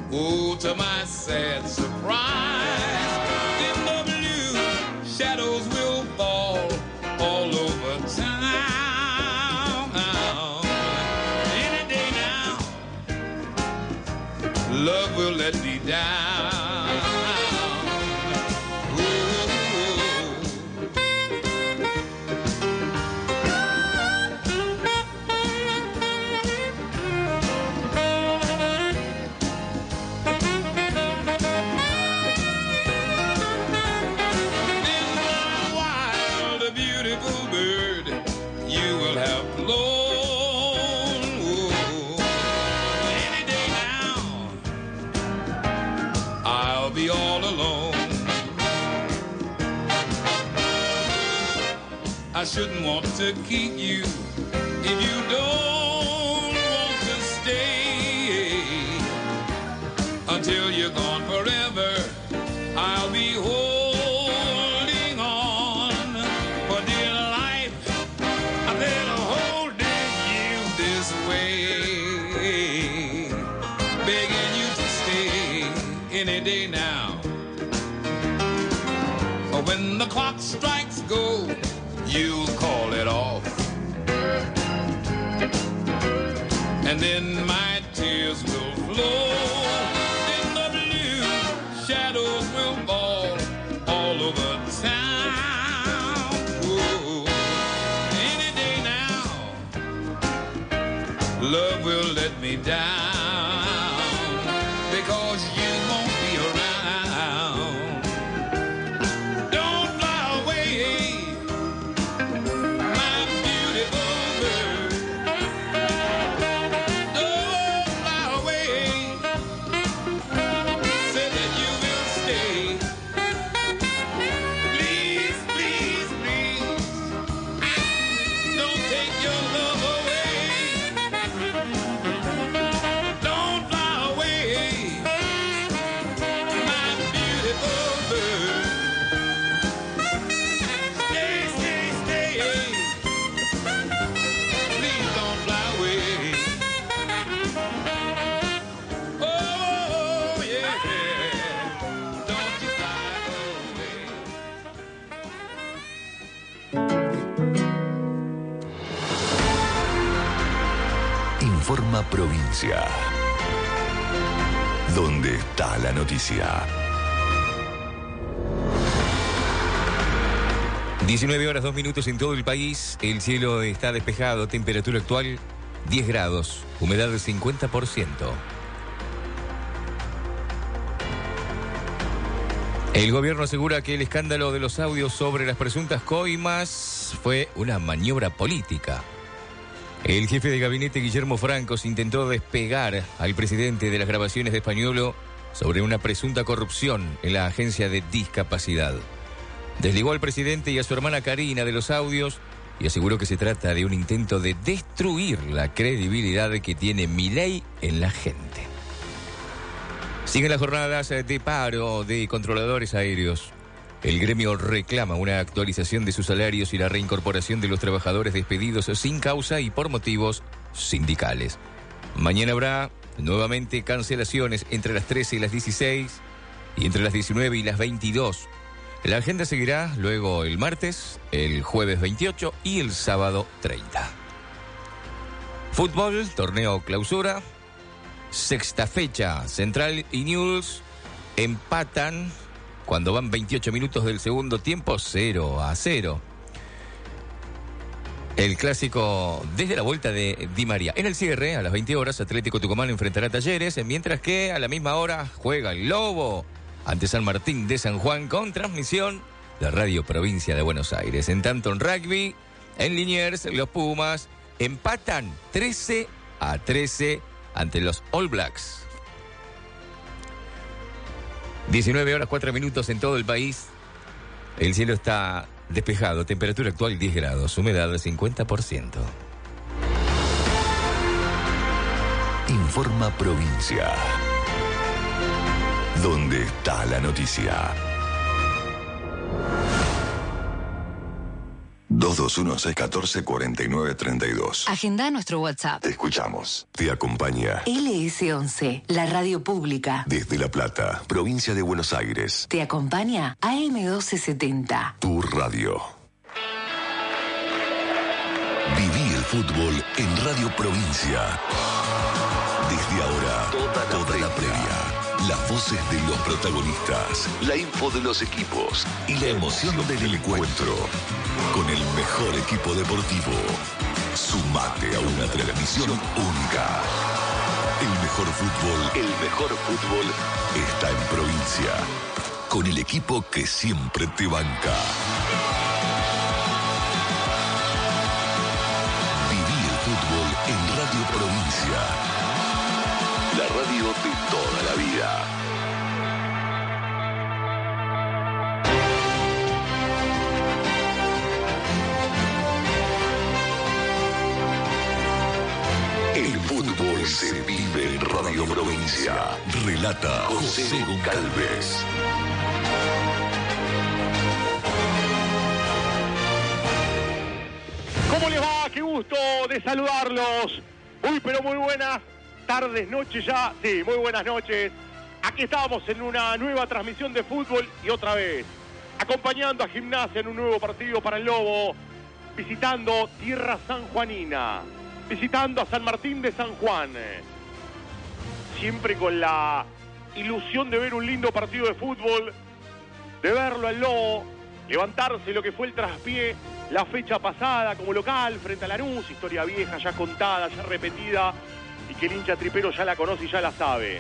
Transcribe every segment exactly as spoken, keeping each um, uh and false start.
Oh, to my sad surprise, in the blue, shadows will fall all over town. Any day now, love will let me down. I shouldn't want to keep you if you don't want to stay. Until you're gone forever, I'll be holding on. For dear life, I'm there holding you this way, begging you to stay any day now. When the clock strikes gold, you'll call it off, and then my tears will flow. In the blue, shadows will fall all over town. Whoa. Any day now, love will let me down, because you won't be around. Informa Provincia. ¿Dónde está la noticia? diecinueve horas dos minutos en todo el país. El cielo está despejado. Temperatura actual diez grados. Humedad del cincuenta por ciento. El gobierno asegura que el escándalo de los audios sobre las presuntas coimas fue una maniobra política. El jefe de gabinete, Guillermo Francos, intentó despegar al presidente de las grabaciones de Españolo sobre una presunta corrupción en la agencia de discapacidad. Desligó al presidente y a su hermana Karina de los audios y aseguró que se trata de un intento de destruir la credibilidad que tiene Milei en la gente. Siguen las jornadas de paro de controladores aéreos. El gremio reclama una actualización de sus salarios y la reincorporación de los trabajadores despedidos sin causa y por motivos sindicales. Mañana habrá nuevamente cancelaciones entre las trece y las dieciséis y entre las diecinueve y las veintidós. La agenda seguirá luego el martes, el jueves veintiocho y el sábado treinta. Fútbol, torneo clausura, sexta fecha. Central y Newell's empatan cuando van veintiocho minutos del segundo tiempo, cero a cero. El clásico desde la vuelta de Di María. En el cierre, a las veinte horas, Atlético Tucumán enfrentará a Talleres, mientras que a la misma hora juega el Lobo ante San Martín de San Juan, con transmisión de Radio Provincia de Buenos Aires. En tanto, en rugby, en Liniers, los Pumas empatan trece a trece ante los All Blacks. diecinueve horas cuatro minutos en todo el país. El cielo está despejado. Temperatura actual diez grados. Humedad del cincuenta por ciento. Informa Provincia. ¿Dónde está la noticia? dos dos uno, seis uno cuatro, cuatro nueve tres dos. Agenda nuestro WhatsApp. Te escuchamos. Te acompaña L S once, la radio pública. desde La Plata, provincia de Buenos Aires. Te acompaña A M doce setenta. Tu radio. Viví el fútbol en Radio Provincia. Desde ahora, toda la, toda la previa, las voces de los protagonistas, la info de los equipos y la emoción del encuentro. Con el mejor equipo deportivo. Sumate a una transmisión única. El mejor fútbol, el mejor fútbol está en provincia. Con el equipo que siempre te banca. Viví el fútbol en Radio Provincia. La radio de toda la vida. El fútbol se vive en Radio Provincia. Relata José Goncalves. ¿Cómo les va? Qué gusto de saludarlos. Muy, pero muy buenas tardes, noches ya. Sí, muy buenas noches. Aquí estamos en una nueva transmisión de fútbol y otra vez acompañando a Gimnasia en un nuevo partido para el Lobo, visitando tierra sanjuanina, visitando a San Martín de San Juan. Siempre con la ilusión de ver un lindo partido de fútbol, de verlo al Lobo, levantarse lo que fue el traspié la fecha pasada como local frente a Lanús, historia vieja, ya contada, ya repetida, y que el hincha tripero ya la conoce y ya la sabe.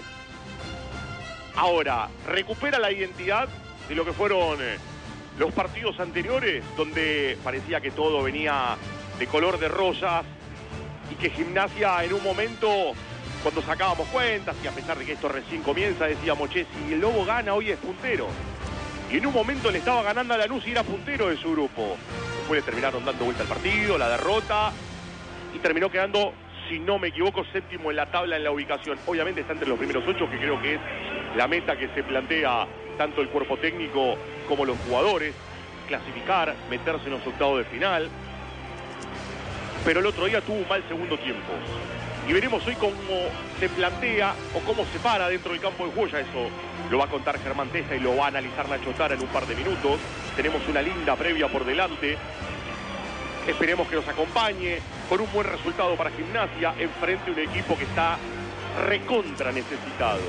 Ahora, recupera la identidad de lo que fueron los partidos anteriores, donde parecía que todo venía de color de rosas y que Gimnasia en un momento, cuando sacábamos cuentas, y a pesar de que esto recién comienza, decíamos, che, si el Lobo gana hoy es puntero. Y en un momento le estaba ganando a Lanús y era puntero de su grupo. Después le terminaron dando vuelta al partido, la derrota, y terminó quedando, si no me equivoco, séptimo en la tabla en la ubicación. Obviamente está entre los primeros ocho, que creo que es la meta que se plantea tanto el cuerpo técnico como los jugadores, clasificar, meterse en los octavos de final. Pero el otro día tuvo un mal segundo tiempo. Y veremos hoy cómo se plantea o cómo se para dentro del campo de juego. Ya eso lo va a contar Germán Testa y lo va a analizar Nacho Tara en un par de minutos. Tenemos una linda previa por delante. Esperemos que nos acompañe con un buen resultado para Gimnasia enfrente a un equipo que está recontra necesitado.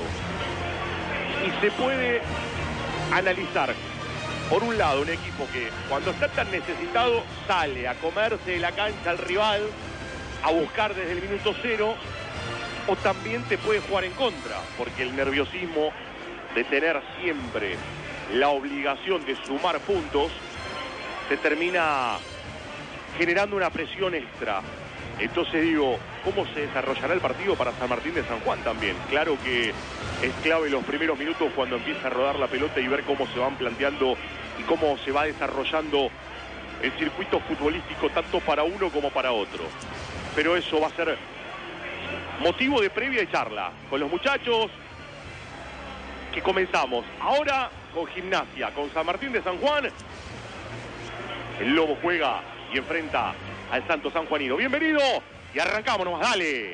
Y se puede analizar, por un lado, un equipo que cuando está tan necesitado sale a comerse de la cancha al rival, a buscar desde el minuto cero, o también te puede jugar en contra, porque el nerviosismo de tener siempre la obligación de sumar puntos te termina generando una presión extra. Entonces digo, ¿cómo se desarrollará el partido para San Martín de San Juan también? Claro que es clave los primeros minutos cuando empieza a rodar la pelota y ver cómo se van planteando y cómo se va desarrollando el circuito futbolístico tanto para uno como para otro. Pero eso va a ser motivo de previa y charla con los muchachos que comenzamos ahora con Gimnasia, con San Martín de San Juan. El Lobo juega y enfrenta al Santo San Juanino. Bienvenido y arrancamos nomás, dale.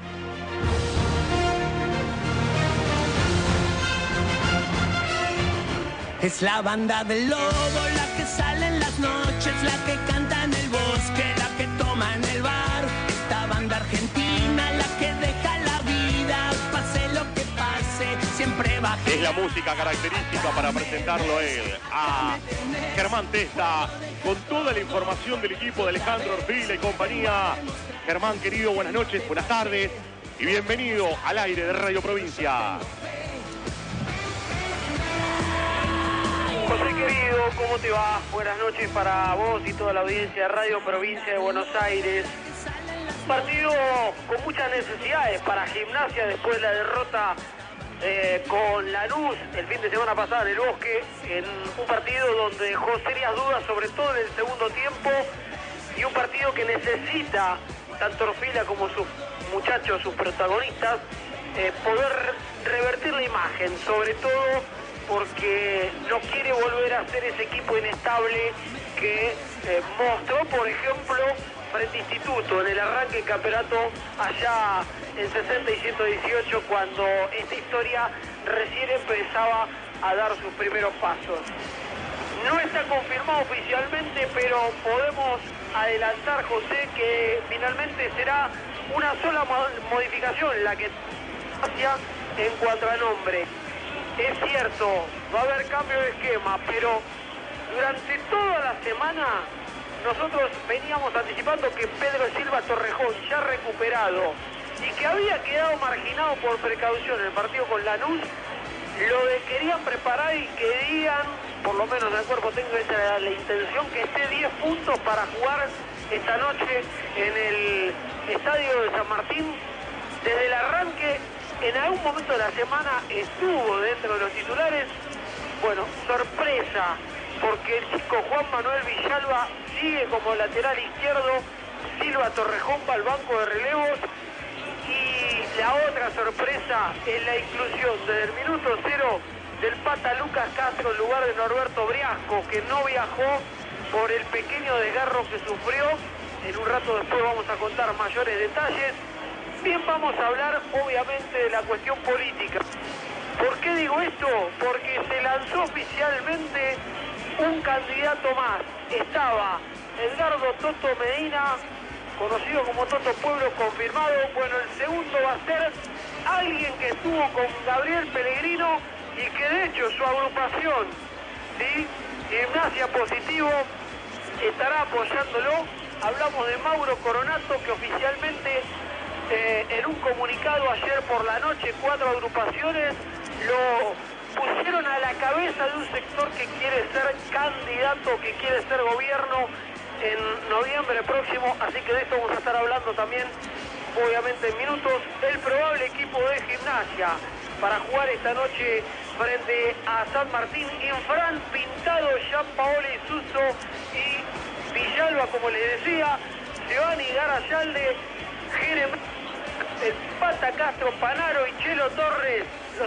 Es la banda del Lobo, la que sale en las noches, la que canta en el bosque, la que toma en el bar. Esta banda argentina, la que deja la vida, pase lo que pase, siempre va a Es la música característica para presentarlo a él, a Germán Testa, con toda la información del equipo de Alejandro Orfila y compañía. Germán, querido, buenas noches, buenas tardes y bienvenido al aire de Radio Provincia. José querido, ¿cómo te va? Buenas noches para vos y toda la audiencia de Radio Provincia de Buenos Aires. Partido con muchas necesidades para Gimnasia después de la derrota eh, con Lanús el fin de semana pasado en el Bosque, en un partido donde dejó serias dudas, sobre todo en el segundo tiempo, y un partido que necesita, tanto Orfila como sus muchachos, sus protagonistas, eh, poder revertir la imagen, sobre todo porque no quiere volver a ser ese equipo inestable que eh, mostró, por ejemplo, frente a Instituto en el arranque del campeonato allá en sesenta y ciento dieciocho, cuando esta historia recién empezaba a dar sus primeros pasos. No está confirmado oficialmente, pero podemos adelantar, José, que finalmente será una sola modificación la que hacia en cuanto a nombre. Es cierto, va a haber cambio de esquema, pero durante toda la semana nosotros veníamos anticipando que Pedro Silva Torrejón, ya recuperado y que había quedado marginado por precaución en el partido con Lanús, lo de querían preparar y querían, por lo menos el cuerpo técnico, esa era la intención, que esté diez puntos para jugar esta noche en el estadio de San Martín. Desde el arranque, en algún momento de la semana estuvo dentro de los titulares. Bueno, sorpresa, porque el chico Juan Manuel Villalba sigue como lateral izquierdo, Silva Torrejón va al banco de relevos. Y la otra sorpresa es la inclusión desde el minuto cero del pata Lucas Castro en lugar de Norberto Briasco, que no viajó por el pequeño desgarro que sufrió. En un rato después vamos a contar mayores detalles. Bien, vamos a hablar obviamente de la cuestión política. ¿Por qué digo esto? Porque se lanzó oficialmente un candidato más. Estaba Edgardo Toto Medina, conocido como Toto Pueblo, confirmado. Bueno, el segundo va a ser alguien que estuvo con Gabriel Pellegrino y que de hecho su agrupación, ¿sí?, Gimnasia Positivo, estará apoyándolo. Hablamos de Mauro Coronato, que oficialmente eh, en un comunicado ayer por la noche, cuatro agrupaciones lo pusieron a la cabeza de un sector que quiere ser candidato, que quiere ser gobierno en noviembre próximo, así que de esto vamos a estar hablando también, obviamente en minutos. El probable equipo de Gimnasia para jugar esta noche frente a San Martín: Infran, Pintado, Gianpaoli Suso y Villalba, como les decía, Giovanni Garayalde, Jeremías, el Pata Castro, Panaro y Chelo Torres. Los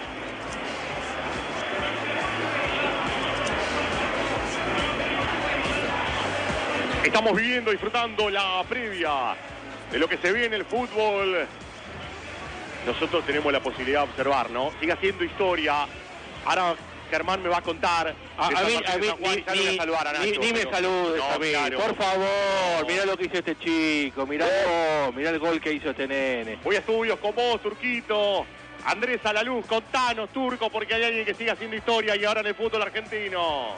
Estamos viviendo, disfrutando la previa de lo que se ve en el fútbol. Nosotros tenemos la posibilidad de observar, ¿no? Sigue haciendo historia. Ahora Germán me va a contar. A, a mí, a mí, ni, ni, ni, saludar a Nacho, ni, ni me saludes no, a mí, claro. Por favor, no. Mirá lo que hizo este chico, mirá, oh, mirá el gol que hizo este nene. Voy a estudios con vos, Turquito. Andrés a la luz, contanos, Turco, porque hay alguien que sigue haciendo historia y ahora en el fútbol argentino.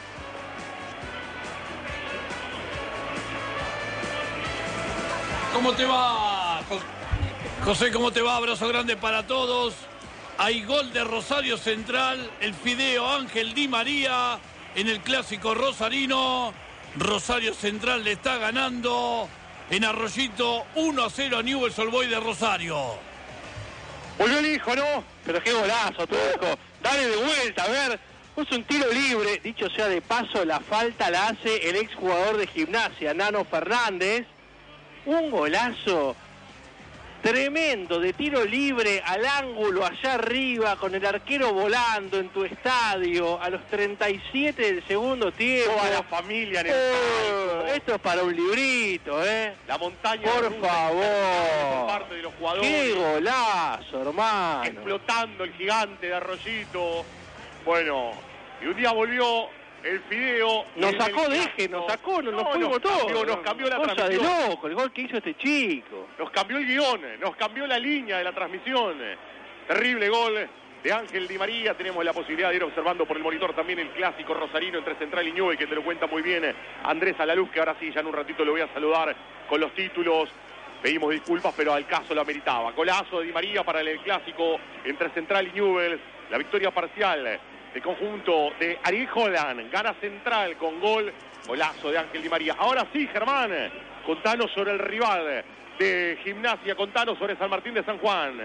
¿Cómo te va, José? ¿Cómo te va? Abrazo grande para todos. Hay gol de Rosario Central, el Fideo Ángel Di María en el clásico rosarino. Rosario Central le está ganando en Arroyito uno a cero a Newell's Old Boys de Rosario. Volvió el hijo, ¿no? Pero qué golazo, Turco. Dale de vuelta, a ver. Puso un tiro libre. Dicho sea de paso, la falta la hace el exjugador de Gimnasia, Nano Fernández. Un golazo tremendo de tiro libre al ángulo allá arriba con el arquero volando en tu estadio a los treinta y siete del segundo tiempo. Toda la familia en el oh, esto es para un librito, ¿eh? La montaña por rusa, favor. Por parte de los jugadores. Qué golazo, hermano. Explotando el gigante de Arroyito. Bueno, y un día volvió el Fideo. Nos sacó de eje, nos sacó, nos, no, nos fuimos nos cambió, todos. Nos cambió la Cosa transmisión. de loco, el gol que hizo este chico. Nos cambió el guión, nos cambió la línea de la transmisión. Terrible gol de Ángel Di María. Tenemos la posibilidad de ir observando por el monitor también el clásico rosarino entre Central y Newell's, que te lo cuenta muy bien Andrés Alaluz, que ahora sí, ya en un ratito lo voy a saludar con los títulos. Pedimos disculpas, pero al caso lo ameritaba. Golazo de Di María para el clásico entre Central y Newell's. La victoria parcial el conjunto de Ariel Holland, gana Central con gol, golazo de Ángel Di María. Ahora sí, Germán, contanos sobre el rival de Gimnasia, contanos sobre San Martín de San Juan.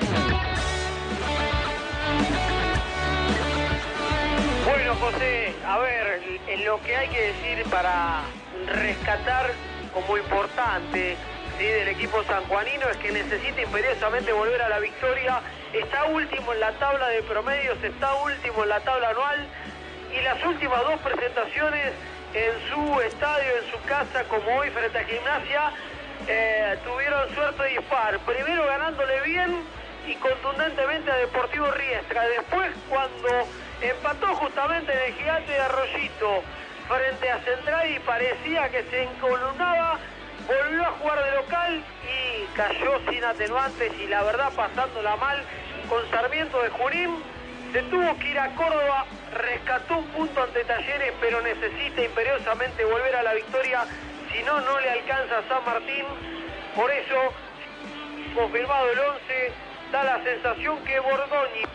Bueno, José, a ver, en lo que hay que decir para rescatar como importante ¿sí?, del equipo sanjuanino es que necesita imperiosamente volver a la victoria. Está último en la tabla de promedios, está último en la tabla anual, y las últimas dos presentaciones en su estadio, en su casa, como hoy frente a Gimnasia, eh, tuvieron suerte de dispar. Primero ganándole bien y contundentemente a Deportivo Riestra. Después, cuando empató justamente en el Gigante de Arroyito frente a Central y parecía que se encolumnaba, volvió a jugar de local y cayó sin atenuantes, y la verdad pasándola mal con Sarmiento de Junín. Se tuvo que ir a Córdoba, rescató un punto ante Talleres, pero necesita imperiosamente volver a la victoria, si no, no le alcanza a San Martín. Por eso, confirmado el once, da la sensación que Borgoño,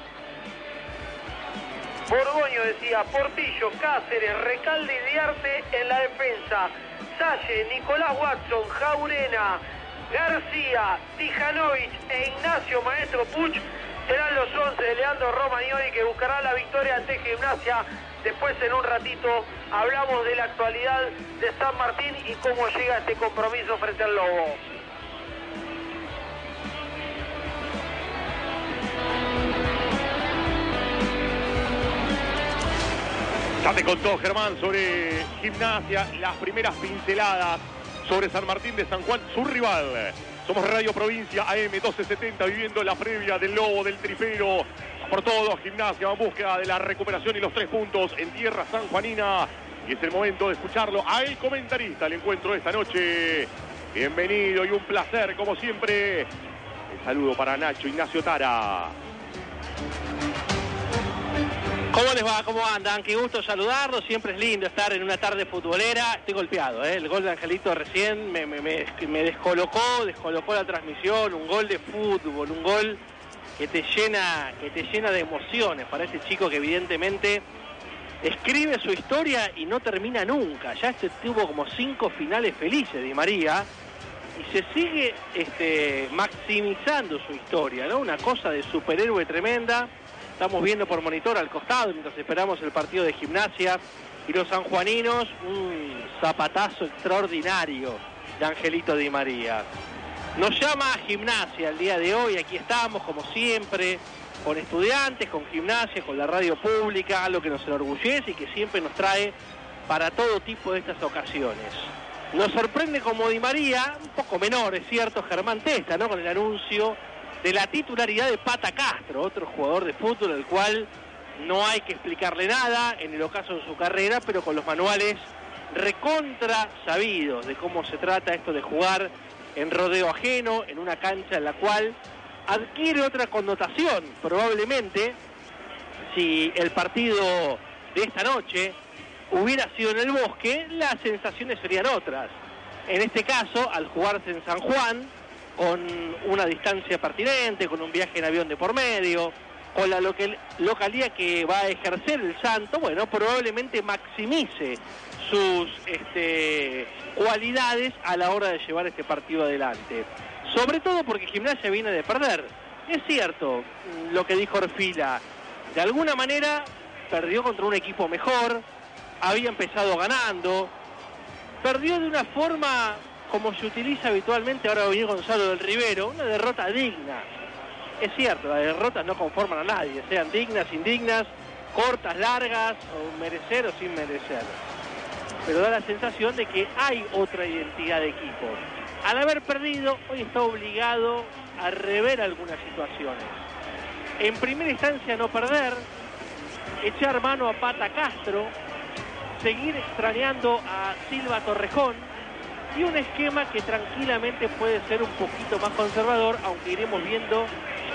Borgoño decía, Portillo, Cáceres, Recalde y Diarte en la defensa, Salle, Nicolás Watson, Jaurena, García, Tijanovic e Ignacio Maestro Puch serán los once de Leandro Romagnoli, que buscará la victoria ante Gimnasia. Después, en un ratito, hablamos de la actualidad de San Martín y cómo llega este compromiso frente al Lobo. Ya te contó Germán sobre Gimnasia, las primeras pinceladas sobre San Martín de San Juan, su rival. Somos Radio Provincia A M doce setenta, viviendo la previa del Lobo, del Trifero. Por todo, Gimnasia en búsqueda de la recuperación y los tres puntos en tierra sanjuanina. Y es el momento de escucharlo a el comentarista del encuentro de esta noche. Bienvenido y un placer, como siempre. El saludo para Nacho Ignacio Tara. ¿Cómo les va? ¿Cómo andan? Qué gusto saludarlos. Siempre es lindo estar en una tarde futbolera. Estoy golpeado, ¿eh? El gol de Angelito recién me, me, me, me descolocó, descolocó la transmisión. Un gol de fútbol, un gol que te llena, que te llena de emociones para este chico que evidentemente escribe su historia y no termina nunca. Ya este tuvo como cinco finales felices, Di María, y se sigue este, maximizando su historia, ¿no? Una cosa de superhéroe tremenda. Estamos viendo por monitor al costado mientras esperamos el partido de Gimnasia y los sanjuaninos, un zapatazo extraordinario de Angelito Di María. Nos llama a Gimnasia el día de hoy, aquí estamos como siempre, con estudiantes, con Gimnasia, con la radio pública, algo que nos enorgullece y que siempre nos trae para todo tipo de estas ocasiones. Nos sorprende como Di María, un poco menor, es cierto, Germán Testa, ¿no?, con el anuncio de la titularidad de Pata Castro, otro jugador de fútbol al cual no hay que explicarle nada en el ocaso de su carrera, pero con los manuales recontra sabidos de cómo se trata esto de jugar en rodeo ajeno, en una cancha en la cual adquiere otra connotación. Probablemente, si el partido de esta noche hubiera sido en el Bosque, las sensaciones serían otras. En este caso, al jugarse en San Juan, con una distancia pertinente, con un viaje en avión de por medio, con la local, localidad que va a ejercer el Santo, bueno, probablemente maximice sus este, cualidades a la hora de llevar este partido adelante. Sobre todo porque Gimnasia viene de perder. Es cierto lo que dijo Orfila, de alguna manera perdió contra un equipo mejor, había empezado ganando, perdió de una forma como se utiliza habitualmente, ahora va a venir Gonzalo del Rivero, una derrota digna. Es cierto, las derrotas no conforman a nadie, sean dignas, indignas, cortas, largas, o merecer o sin merecer. Pero da la sensación de que hay otra identidad de equipo. Al haber perdido, hoy está obligado a rever algunas situaciones. En primera instancia, no perder, echar mano a Pata Castro, seguir extrañando a Silva Torrejón, y un esquema que tranquilamente puede ser un poquito más conservador, aunque iremos viendo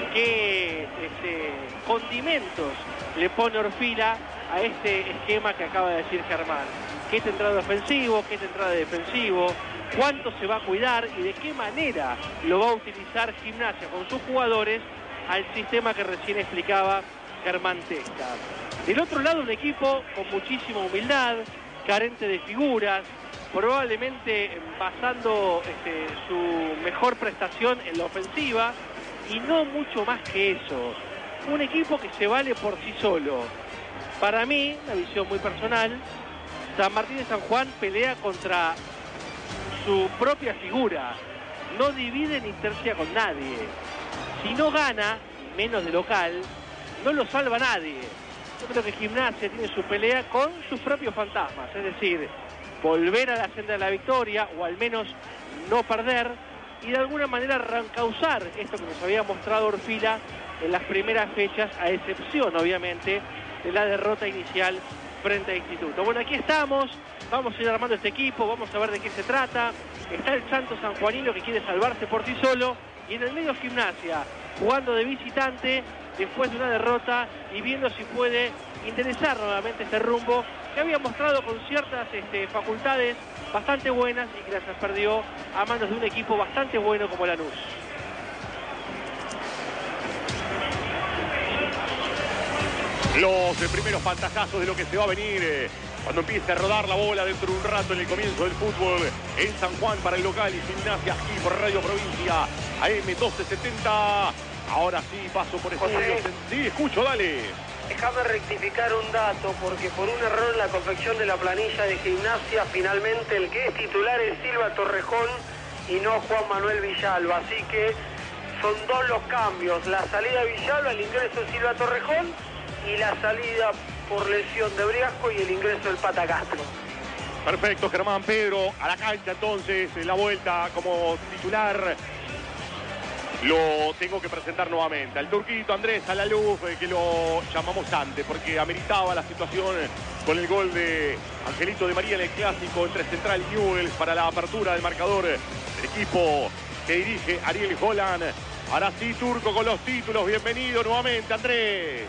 qué este, condimentos le pone Orfila a este esquema que acaba de decir Germán. ¿Qué tendrá de ofensivo? ¿Qué tendrá de defensivo? ¿Cuánto se va a cuidar? ¿Y de qué manera lo va a utilizar Gimnasia con sus jugadores al sistema que recién explicaba Germán Testa? Del otro lado, un equipo con muchísima humildad, carente de figuras, probablemente basando este, su mejor prestación en la ofensiva y no mucho más que eso. Un equipo que se vale por sí solo. Para mí, una visión muy personal, San Martín de San Juan pelea contra su propia figura. no divide ni tercia con nadie. Si no gana, menos de local, no lo salva nadie. Yo creo que Gimnasia tiene su pelea con sus propios fantasmas, es decir, volver a la senda de la victoria o al menos no perder y de alguna manera reencauzar esto que nos había mostrado Orfila en las primeras fechas, a excepción obviamente de la derrota inicial frente a Instituto. Bueno, aquí estamos, vamos a ir armando este equipo, vamos a ver de qué se trata. Está el Santos sanjuanino que quiere salvarse por sí solo y en el medio Gimnasia jugando de visitante después de una derrota y viendo si puede interesar nuevamente este rumbo que había mostrado con ciertas este, facultades bastante buenas y que las perdió a manos de un equipo bastante bueno como Lanús. Los eh, primeros pantajazos de lo que se va a venir eh, cuando empiece a rodar la bola dentro de un rato en el comienzo del fútbol en San Juan para el local y Gimnasia aquí por Radio Provincia A M doce setenta. Ahora sí, paso por estudios. Sí, escucho, dale. Déjame rectificar un dato, porque por un error en la confección de la planilla de Gimnasia, finalmente el que es titular es Silva Torrejón y no Juan Manuel Villalba. Así que son dos los cambios, la salida de Villalba, el ingreso de Silva Torrejón y la salida por lesión de Briasco y el ingreso del Pata Castro. Perfecto, Germán. Pedro a la cancha entonces, la vuelta como titular. Lo tengo que presentar nuevamente al turquito Andrés Alaluf, eh, que lo llamamos antes porque ameritaba la situación con el gol de Angelito de María en el clásico entre Central y Newell's para la apertura del marcador del equipo que dirige Ariel Holland. Ahora sí, Turco con los títulos. Bienvenido nuevamente, Andrés.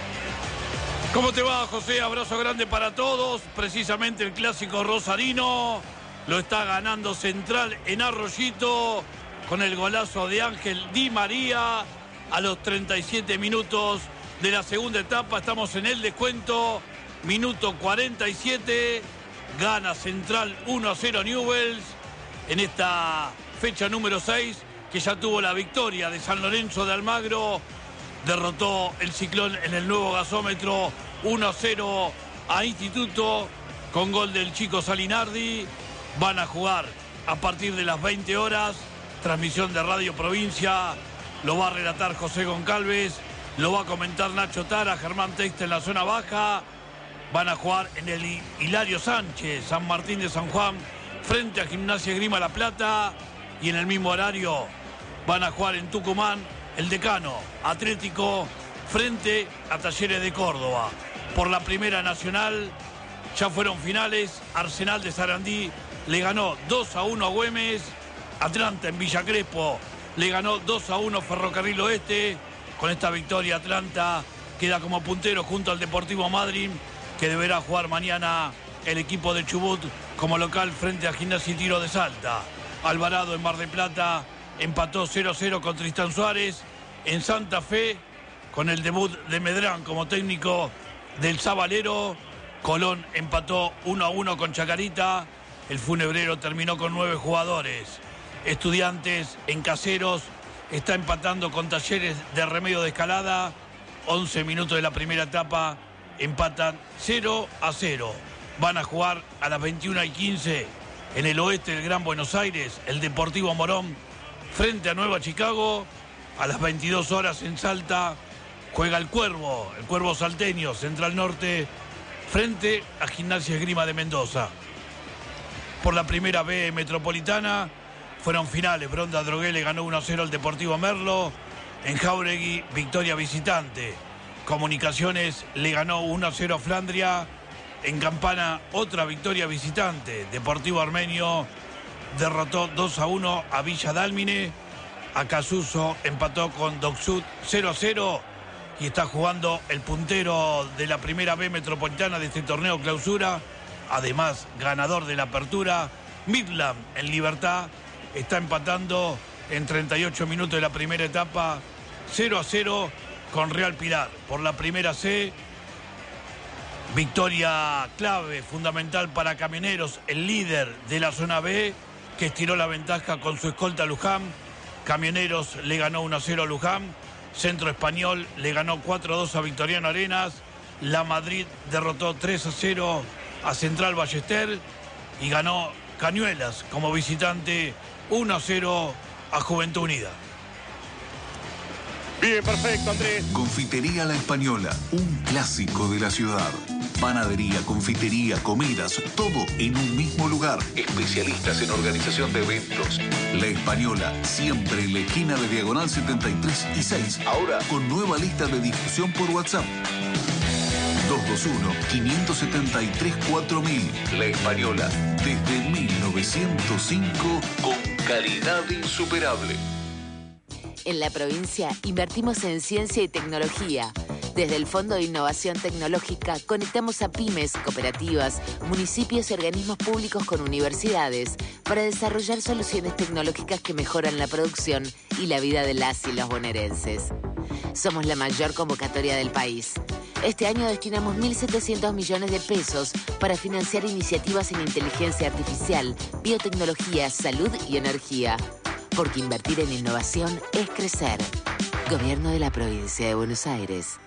¿Cómo te va, José? Abrazo grande para todos. Precisamente el clásico rosarino lo está ganando Central en Arroyito con el golazo de Ángel Di María a los treinta y siete minutos de la segunda etapa. Estamos en el descuento, minuto cuarenta y siete, gana Central uno a cero Newell's en esta fecha número seis, que ya tuvo la victoria de San Lorenzo de Almagro. Derrotó el Ciclón en el nuevo gasómetro uno a cero a Instituto con gol del Chico Salinardi. Van a jugar a partir de las veinte horas. Transmisión de Radio Provincia, lo va a relatar José Goncalves, lo va a comentar Nacho Tara, Germán Texte en la zona baja. Van a jugar en el Hilario Sánchez, San Martín de San Juan, frente a Gimnasia Esgrima La Plata. Y en el mismo horario van a jugar en Tucumán el Decano Atlético frente a Talleres de Córdoba. Por la Primera Nacional ya fueron finales. Arsenal de Sarandí le ganó dos a uno a Güemes. Atlanta en Villa Crespo le ganó dos a uno Ferrocarril Oeste. Con esta victoria Atlanta queda como puntero junto al Deportivo Madryn, que deberá jugar mañana el equipo de Chubut como local frente a Gimnasia y Tiro de Salta. Alvarado en Mar del Plata empató cero a cero con Tristán Suárez. En Santa Fe, con el debut de Medrán como técnico del Sabalero, Colón empató uno a uno con Chacarita. El Funebrero terminó con nueve jugadores. Estudiantes en Caseros está empatando con Talleres de Remedio de Escalada. once minutos de la primera etapa, empatan cero a cero. Van a jugar a las veintiuna y quince en el oeste del Gran Buenos Aires, el Deportivo Morón frente a Nueva Chicago. A las veintidós horas en Salta juega el Cuervo, el Cuervo salteño, Central Norte, frente a Gimnasia Esgrima de Mendoza. Por la primera B metropolitana fueron finales. Bronda Drogué le ganó uno a cero al Deportivo Merlo. En Jauregui, victoria visitante. Comunicaciones le ganó uno a cero a Flandria. En Campana, otra victoria visitante. Deportivo Armenio derrotó dos a uno a Villa Dálmine. Acasuso empató con Docsud cero a cero. Y está jugando el puntero de la primera B metropolitana de este torneo clausura. Además, ganador de la apertura, Midland en Libertad. Está empatando en treinta y ocho minutos de la primera etapa cero a cero con Real Pilar. Por la primera C, victoria clave, fundamental para Camioneros, el líder de la zona B, que estiró la ventaja con su escolta Luján. Camioneros le ganó uno a cero a Luján. Centro Español le ganó cuatro a dos a Victoriano Arenas. La Madrid derrotó tres a cero a Central Ballester y ganó Cañuelas como visitante uno a cero a Juventud Unida. Bien, perfecto, Andrés. Confitería La Española, un clásico de la ciudad. Panadería, confitería, comidas, todo en un mismo lugar. Especialistas en organización de eventos. La Española, siempre en la esquina de Diagonal setenta y tres y seis. Ahora con nueva lista de difusión por WhatsApp. dos dos uno, cinco siete tres, cuatro mil. La Española, desde mil novecientos cinco, con calidad insuperable. En la provincia invertimos en ciencia y tecnología. Desde el Fondo de Innovación Tecnológica conectamos a pymes, cooperativas, municipios y organismos públicos con universidades para desarrollar soluciones tecnológicas que mejoran la producción y la vida de las y los bonaerenses. Somos la mayor convocatoria del país. Este año destinamos mil setecientos millones de pesos para financiar iniciativas en inteligencia artificial, biotecnología, salud y energía. Porque invertir en innovación es crecer. Gobierno de la Provincia de Buenos Aires.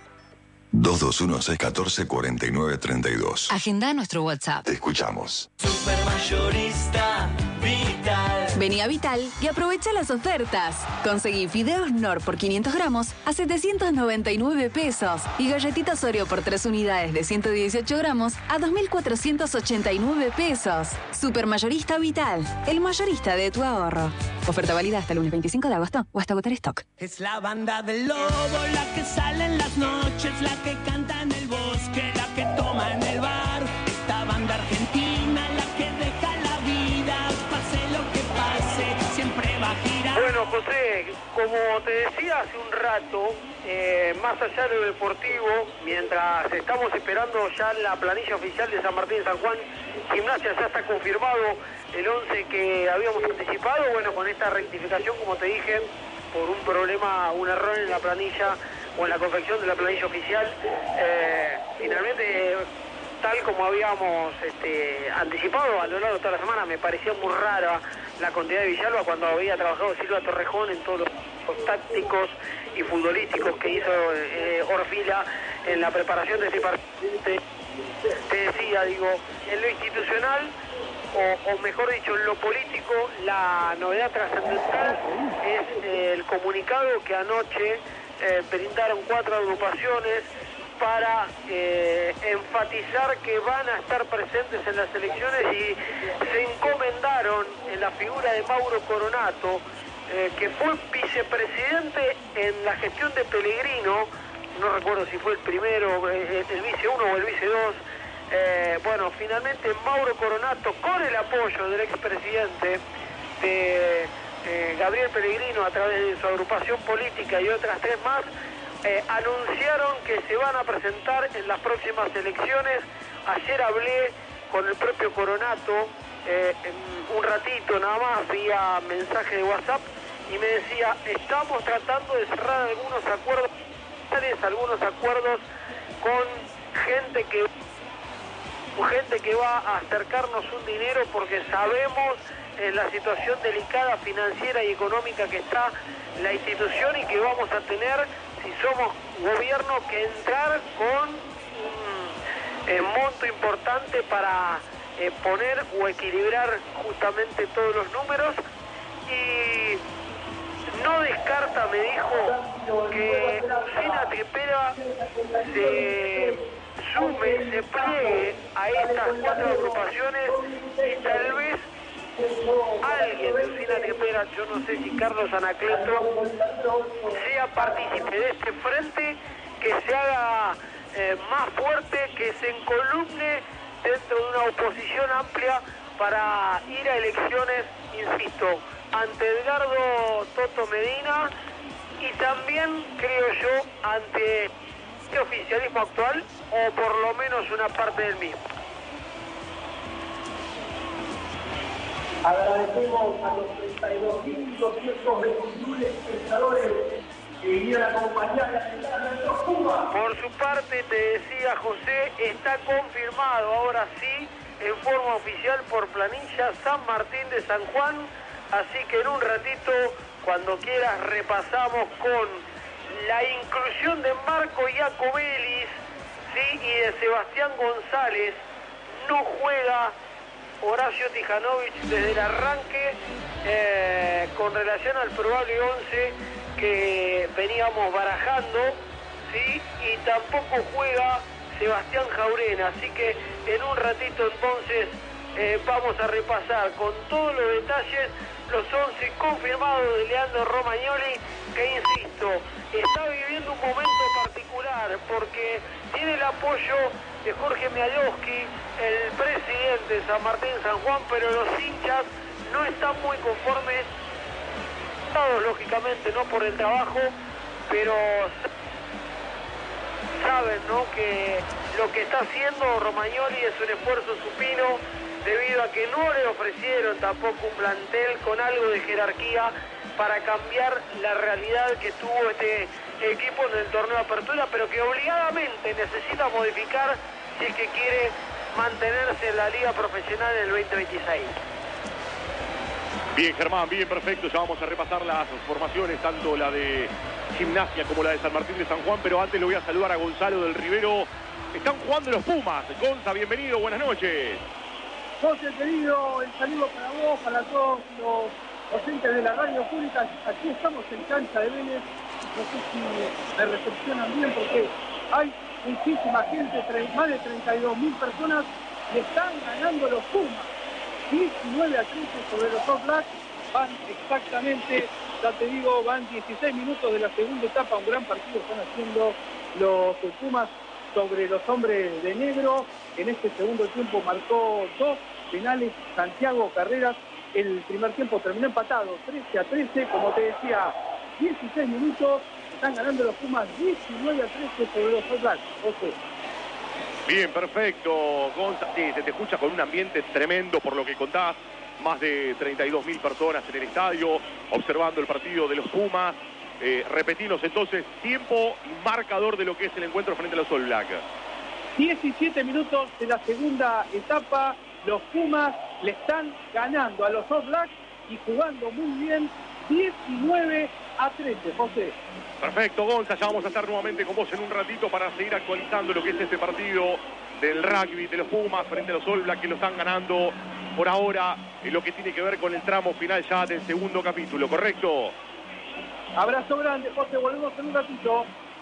dos dos uno, seis uno cuatro, cuatro nueve tres dos. Agenda nuestro WhatsApp. Te escuchamos. Supermayorista Vital. Vení a Vital y aprovecha las ofertas. Conseguí fideos Nor por quinientos gramos a setecientos noventa y nueve pesos y galletitas Oreo por tres unidades de ciento dieciocho gramos a dos mil cuatrocientos ochenta y nueve pesos. Supermayorista Vital, el mayorista de tu ahorro. Oferta válida hasta el lunes veinticinco de agosto o hasta agotar stock. Es la banda del lobo, la que sale en las noches, la que canta en el bosque, la que toma en el bar. Esta banda argentina, la que deja la vida, pase lo que pase, siempre va a girar. Bueno, José, como te decía hace un rato, eh, más allá de lo deportivo, mientras estamos esperando ya la planilla oficial de San Martín de San Juan, Gimnasia ya está confirmado el once que habíamos anticipado. Bueno, con esta rectificación, como te dije, por un problema, un error en la planilla o en la confección de la planilla oficial, eh, finalmente, tal como habíamos este, anticipado a lo largo de toda la semana, me parecía muy rara la continuidad de Villalba cuando había trabajado Silva Torrejón en todos los tácticos y futbolísticos que hizo eh, Orfila en la preparación de este partido. Te, te decía, digo, en lo institucional, o, o mejor dicho, en lo político, la novedad trascendental es eh, el comunicado que anoche eh, brindaron cuatro agrupaciones para eh, enfatizar que van a estar presentes en las elecciones y se encomendaron en la figura de Mauro Coronato, eh, que fue vicepresidente en la gestión de Pellegrino, no recuerdo si fue el primero, eh, el vice uno o el vice dos. Eh, bueno, finalmente Mauro Coronato, con el apoyo del expresidente de eh, Gabriel Pellegrino a través de su agrupación política y otras tres más, eh, anunciaron que se van a presentar en las próximas elecciones. Ayer hablé con el propio Coronato eh, en un ratito nada más vía mensaje de WhatsApp y me decía, estamos tratando de cerrar algunos acuerdos, algunos acuerdos con gente que gente que va a acercarnos un dinero porque sabemos en la situación delicada financiera y económica que está la institución y que vamos a tener, si somos gobierno, que entrar con un eh, monto importante para eh, poner o equilibrar justamente todos los números. Y no descarta, me dijo, que Usina Tripera se sume, se pliegue a estas cuatro agrupaciones y tal vez alguien de Usina Tripera, yo no sé si Carlos Anacleto, sea partícipe de este frente, que se haga eh, más fuerte, que se encolumne dentro de una oposición amplia para ir a elecciones, insisto, ante Edgardo Toto Medina y también, creo yo, ante este oficialismo actual, o por lo menos una parte del mismo. Agradecemos a los treinta y dos mil doscientos veintiuno espectadores que vinieron a acompañar a nuestro Cuba. Por su parte, te decía José, está confirmado ahora sí, en forma oficial por planilla, San Martín de San Juan, así que en un ratito, cuando quieras, repasamos con la inclusión de Marco Iacobelis, ¿sí? Y de Sebastián González. No juega Horacio Tijanovic desde el arranque eh, con relación al probable once que veníamos barajando, ¿sí? Y tampoco juega Sebastián Jaurena, así que en un ratito entonces eh, vamos a repasar con todos los detalles los once confirmados de Leandro Romagnoli, que insisto, está viviendo un momento particular porque tiene el apoyo de Jorge Mialowski, el presidente de San Martín San Juan, pero los hinchas no están muy conformes, todos lógicamente no por el trabajo, pero saben, ¿no?, que lo que está haciendo Romagnoli es un esfuerzo supino debido a que no le ofrecieron tampoco un plantel con algo de jerarquía para cambiar la realidad que tuvo este equipo en el torneo de apertura, pero que obligadamente necesita modificar si es que quiere mantenerse en la liga profesional en el veinte veintiséis. Bien, Germán, bien, perfecto. Ya vamos a repasar las formaciones, tanto la de Gimnasia como la de San Martín de San Juan, pero antes lo voy a saludar a Gonzalo del Rivero. Están jugando los Pumas. Gonza, bienvenido, buenas noches. José, querido, el saludo para vos, para todos los oyentes de la radio pública. Aquí estamos en cancha de Vélez. No sé si me recepcionan bien porque hay muchísima gente, más de treinta y dos mil personas, y están ganando los Pumas. diecinueve a trece sobre los All Blacks. Van exactamente, ya te digo, van dieciséis minutos de la segunda etapa. Un gran partido están haciendo los Pumas sobre los hombres de negro. En este segundo tiempo marcó dos penales Santiago Carreras. El primer tiempo terminó empatado trece a trece. Como te decía, dieciséis minutos. Están ganando los Pumas diecinueve a trece sobre los All Blacks. José. Bien, perfecto, Gonza. Sí, se te escucha con un ambiente tremendo por lo que contás. Más de treinta y dos mil personas en el estadio observando el partido de los Pumas. Eh, repetimos entonces tiempo y marcador de lo que es el encuentro frente a los All Blacks. diecisiete minutos de la segunda etapa. Los Pumas le están ganando a los All Blacks y jugando muy bien. diecinueve a trece, José. Perfecto, Gonza, ya vamos a estar nuevamente con vos en un ratito para seguir actualizando lo que es este partido del rugby de los Pumas frente a los All Blacks, que lo están ganando por ahora en lo que tiene que ver con el tramo final ya del segundo capítulo, ¿correcto? Abrazo grande, José, volvemos en un ratito.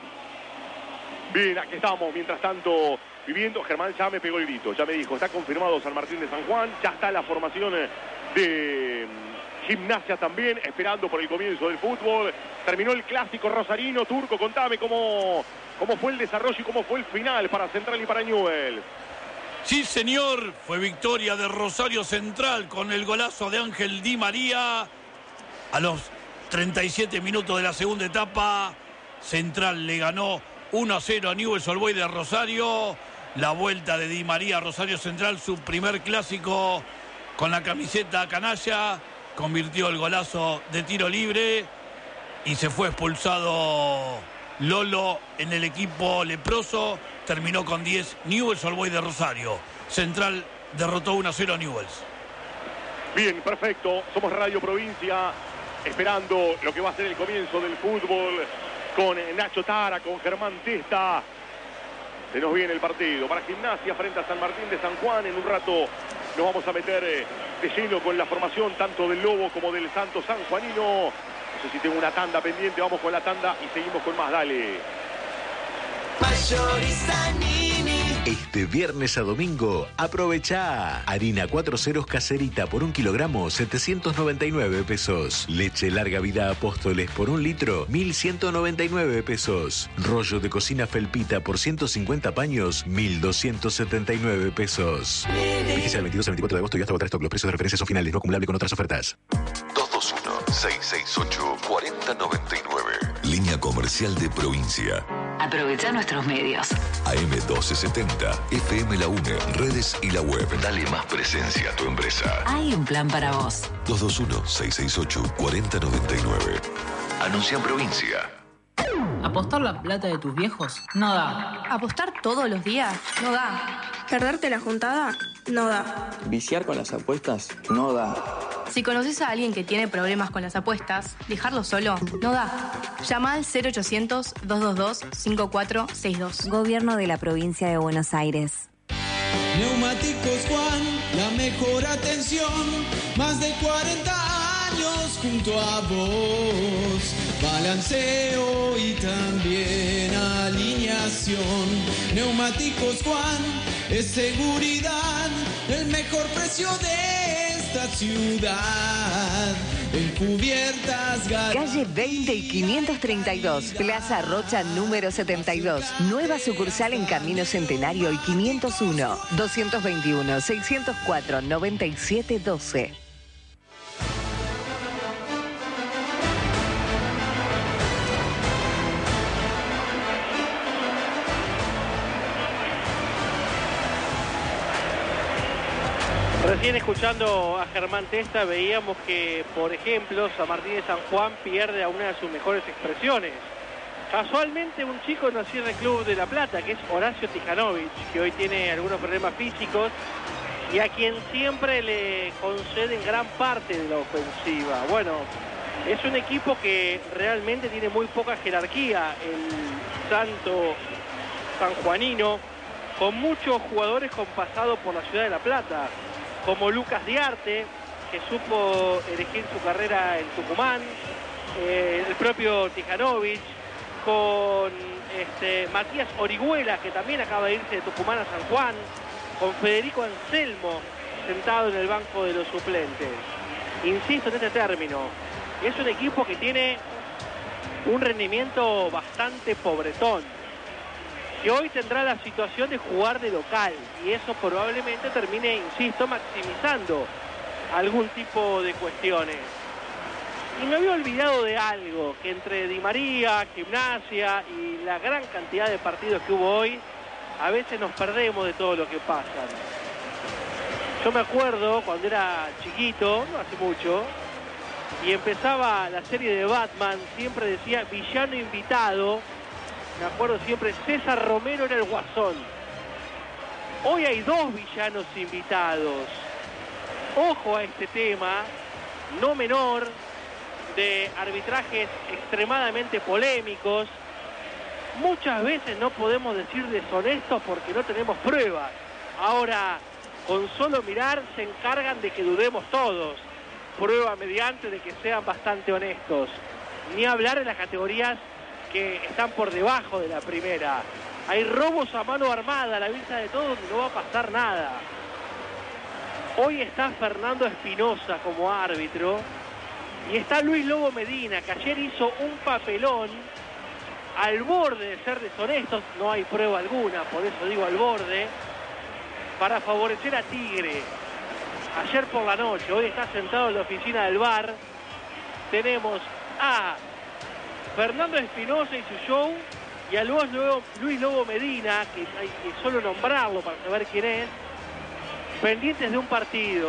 Bien, aquí estamos, mientras tanto, viviendo. Germán ya me pegó el grito, ya me dijo, está confirmado San Martín de San Juan, ya está la formación de Gimnasia también, esperando por el comienzo del fútbol. Terminó el clásico rosarino. Turco, contame cómo, cómo fue el desarrollo y cómo fue el final para Central y para Newell's. Sí, señor, fue victoria de Rosario Central con el golazo de Ángel Di María. A los treinta y siete minutos de la segunda etapa, Central le ganó uno a cero a Newell's Old Boys de Rosario. La vuelta de Di María a Rosario Central, su primer clásico con la camiseta canalla. Convirtió el golazo de tiro libre y se fue expulsado Lolo en el equipo leproso. Terminó con diez Newell's Old Boys de Rosario. Central derrotó uno a cero a Newell's. Bien, perfecto. Somos Radio Provincia, esperando lo que va a ser el comienzo del fútbol con Nacho Tara, con Germán Testa. Se nos viene el partido para Gimnasia frente a San Martín de San Juan. En un rato nos vamos a meter eh, de lleno con la formación tanto del Lobo como del Santo San Juanino. No sé si tengo una tanda pendiente, vamos con la tanda y seguimos con más, dale. Mayorista Nini. Este viernes a domingo, aprovecha harina cuatro ceros caserita por un kilogramo, setecientos noventa y nueve pesos. Leche larga vida Apóstoles por un litro, mil ciento noventa y nueve pesos. Rollo de cocina Felpita por ciento cincuenta paños, mil doscientos setenta y nueve pesos. Vigencia del veintidós al veinticuatro de agosto y hasta agotar stock. Los precios de referencia son finales, no acumulable con otras ofertas. dos dos uno, seis seis ocho, cuatro cero nueve nueve. Línea comercial de provincia. Aprovecha nuestros medios. A M doce setenta, F M La UNE, redes y la web. Dale más presencia a tu empresa. Hay un plan para vos. dos dos uno, seis seis ocho, cuatro cero nueve nueve. Anuncia en provincia. ¿Apostar la plata de tus viejos? No da. ¿Apostar todos los días? No da. ¿Perderte la juntada? No da. ¿Viciar con las apuestas? No da. Si conoces a alguien que tiene problemas con las apuestas, dejarlo solo no da. Llama al cero ochocientos, dos dos dos, cinco cuatro seis dos. Gobierno de la Provincia de Buenos Aires. Neumáticos Juan. la mejor atención, más de cuarenta años junto a vos. Balanceo y también alineación. Neumáticos Juan, es seguridad, el mejor precio de esta ciudad. En cubiertas Calle veinte y quinientos treinta y dos, Plaza Rocha número setenta y dos. Nueva sucursal en Camino Centenario y quinientos uno, doscientos veintiuno, seiscientos cuatro, noventa y siete doce. Recién escuchando a Germán Testa veíamos que, por ejemplo, San Martín de San Juan pierde a una de sus mejores expresiones. Casualmente un chico nació en el Club de La Plata, que es Horacio Tijanovic, que hoy tiene algunos problemas físicos y a quien siempre le conceden gran parte de la ofensiva. Bueno, es un equipo que realmente tiene muy poca jerarquía, el Santo sanjuanino, con muchos jugadores con pasado por la ciudad de La Plata, como Lucas Diarte, que supo elegir su carrera en Tucumán, eh, el propio Tijanovic, con este, Matías Orihuela, que también acaba de irse de Tucumán a San Juan, con Federico Anselmo, sentado en el banco de los suplentes. Insisto en este término, es un equipo que tiene un rendimiento bastante pobretón, que hoy tendrá la situación de jugar de local, y eso probablemente termine, insisto, maximizando algún tipo de cuestiones. Y me había olvidado de algo, que entre Di María, Gimnasia y la gran cantidad de partidos que hubo hoy, a veces nos perdemos de todo lo que pasa. Yo me acuerdo cuando era chiquito, no hace mucho, y empezaba la serie de Batman, siempre decía villano invitado. Me acuerdo siempre, César Romero era el Guasón. Hoy hay dos villanos invitados. Ojo a este tema, no menor, de arbitrajes extremadamente polémicos. Muchas veces no podemos decir deshonestos porque no tenemos pruebas. Ahora, con solo mirar se encargan de que dudemos todos. Prueba mediante de que sean bastante honestos. Ni hablar en las categorías que están por debajo de la primera. Hay robos a mano armada a la vista de todos y no va a pasar nada. Hoy está Fernando Espinosa como árbitro y está Luis Lobo Medina, que ayer hizo un papelón al borde de ser deshonestos, no hay prueba alguna, por eso digo al borde, para favorecer a Tigre. Ayer por la noche, hoy está sentado en la oficina del V A R, tenemos a Fernando Espinosa y su show, y a Luis Lobo, Luis Lobo Medina, que hay que solo nombrarlo para saber quién es, pendientes de un partido.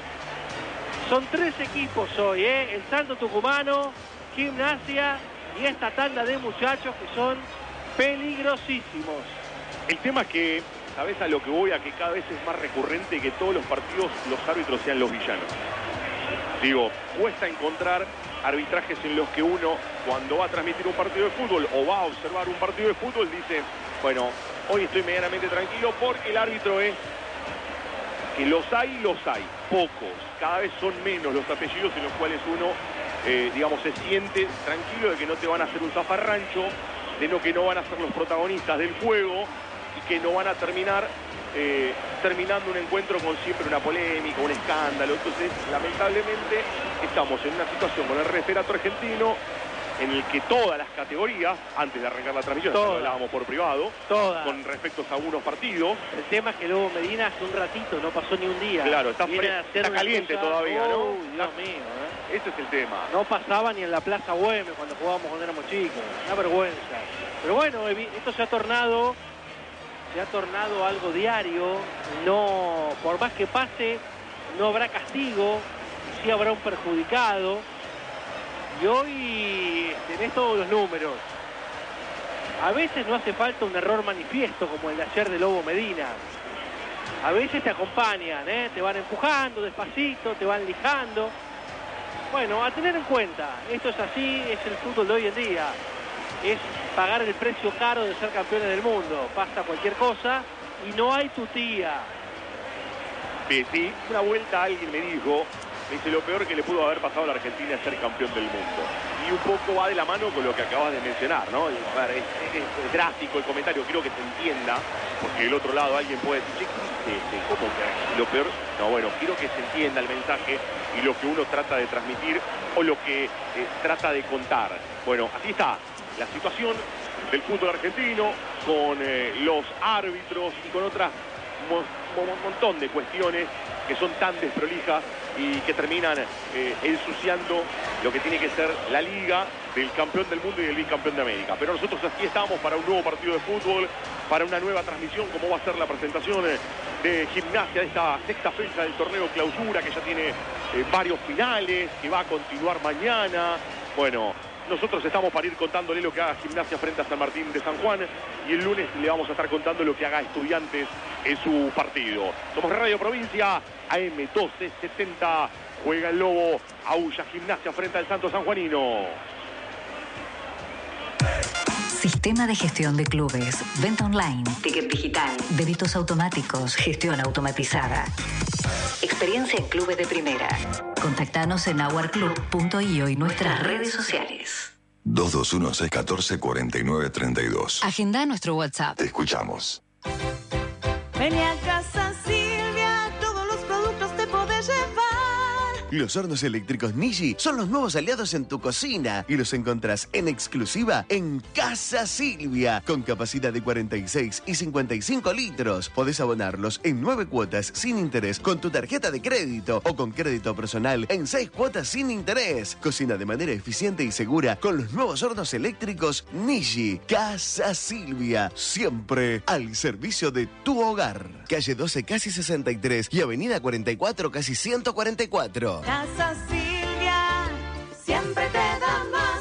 Son tres equipos hoy, ¿eh? El Santo Tucumano, Gimnasia y esta tanda de muchachos que son peligrosísimos. El tema es que, ¿sabes a lo que voy? A que cada vez es más recurrente que todos los partidos los árbitros sean los villanos. Digo, cuesta encontrar arbitrajes en los que uno, cuando va a transmitir un partido de fútbol o va a observar un partido de fútbol, dice, bueno, hoy estoy medianamente tranquilo porque el árbitro es... Que los hay, los hay, pocos. Cada vez son menos los apellidos en los cuales uno, eh, digamos, se siente tranquilo de que no te van a hacer un zafarrancho, de no que no van a ser los protagonistas del juego y que no van a terminar eh, terminando un encuentro con siempre una polémica, un escándalo. Entonces, lamentablemente, estamos en una situación con el referato argentino en el que todas las categorías, antes de arrancar la transmisión, ya lo hablábamos por privado, todas, con respecto a algunos partidos. El tema es que Lobo Medina hace un ratito, no pasó ni un día. Claro, está, está caliente cosa... todavía, ¿no? Oh, Dios mío, ¿eh? Ese es el tema. No pasaba ni en la Plaza Güemes cuando jugábamos cuando éramos chicos. Una vergüenza. Pero bueno, esto se ha tornado, se ha tornado algo diario. No, por más que pase, no habrá castigo, sí habrá un perjudicado. Y hoy tenés todos los números. A veces no hace falta un error manifiesto como el de ayer de Lobo Medina. A veces te acompañan, ¿eh? Te van empujando despacito, te van lijando. Bueno, a tener en cuenta, esto es así, es el fútbol de hoy en día. Es pagar el precio caro de ser campeones del mundo. Pasa cualquier cosa y no hay tutía. Eh, sí, una vuelta alguien me dijo, me dice, lo peor que le pudo haber pasado a la Argentina es ser campeón del mundo. Y un poco va de la mano con lo que acabas de mencionar, ¿no? Digo, a ver, es, es, es drástico el comentario, quiero que se entienda, porque del otro lado alguien puede decir, ¿qué dice? ¿Cómo que lo peor? No, bueno, quiero que se entienda el mensaje y lo que uno trata de transmitir o lo que eh, trata de contar. Bueno, así está la situación del fútbol argentino, con eh, los árbitros y con otras mo un montón de cuestiones que son tan desprolijas y que terminan eh, ensuciando lo que tiene que ser la liga del campeón del mundo y del bicampeón de América. Pero nosotros aquí estamos para un nuevo partido de fútbol, para una nueva transmisión, como va a ser la presentación de Gimnasia de esta sexta fecha del torneo Clausura, que ya tiene eh, varios finales, que va a continuar mañana. Bueno, nosotros estamos para ir contándole lo que haga Gimnasia frente a San Martín de San Juan, y el lunes le vamos a estar contando lo que haga Estudiantes en su partido. Somos Radio Provincia, A M doce setenta, juega el Lobo, aúlla Gimnasia frente al Santo Sanjuanino. Sistema de gestión de clubes, venta online, ticket digital, débitos automáticos, gestión automatizada. Experiencia en clubes de primera. Contactanos en our club punto i o y nuestras redes sociales. dos dos uno, seis uno cuatro, cuatro nueve tres dos. Agenda nuestro WhatsApp. Te escuchamos. Vení a Casa Silvia, todos los productos te podés llevar. Los hornos eléctricos Niji son los nuevos aliados en tu cocina y los encontrás en exclusiva en Casa Silvia, con capacidad de cuarenta y seis y cincuenta y cinco litros. Podés abonarlos en nueve cuotas sin interés con tu tarjeta de crédito o con crédito personal en seis cuotas sin interés. Cocina de manera eficiente y segura con los nuevos hornos eléctricos Niji. Casa Silvia, siempre al servicio de tu hogar. Calle doce, casi sesenta y tres y avenida cuarenta y cuatro, casi ciento cuarenta y cuatro. Casa Silvia, siempre te da más.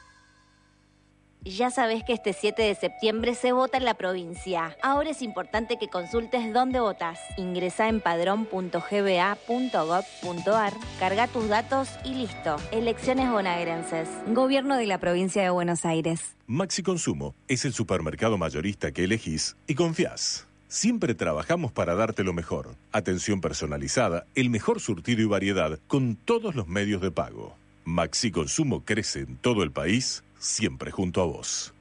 Ya sabes que este siete de septiembre se vota en la provincia. Ahora es importante que consultes dónde votas. Ingresá en padrón punto g b a punto gov punto a r, carga tus datos y listo. Elecciones bonaerenses. Gobierno de la Provincia de Buenos Aires. Maxi Consumo es el supermercado mayorista que elegís y confías. Siempre trabajamos para darte lo mejor. Atención personalizada, el mejor surtido y variedad con todos los medios de pago. Maxi Consumo crece en todo el país, siempre junto a vos.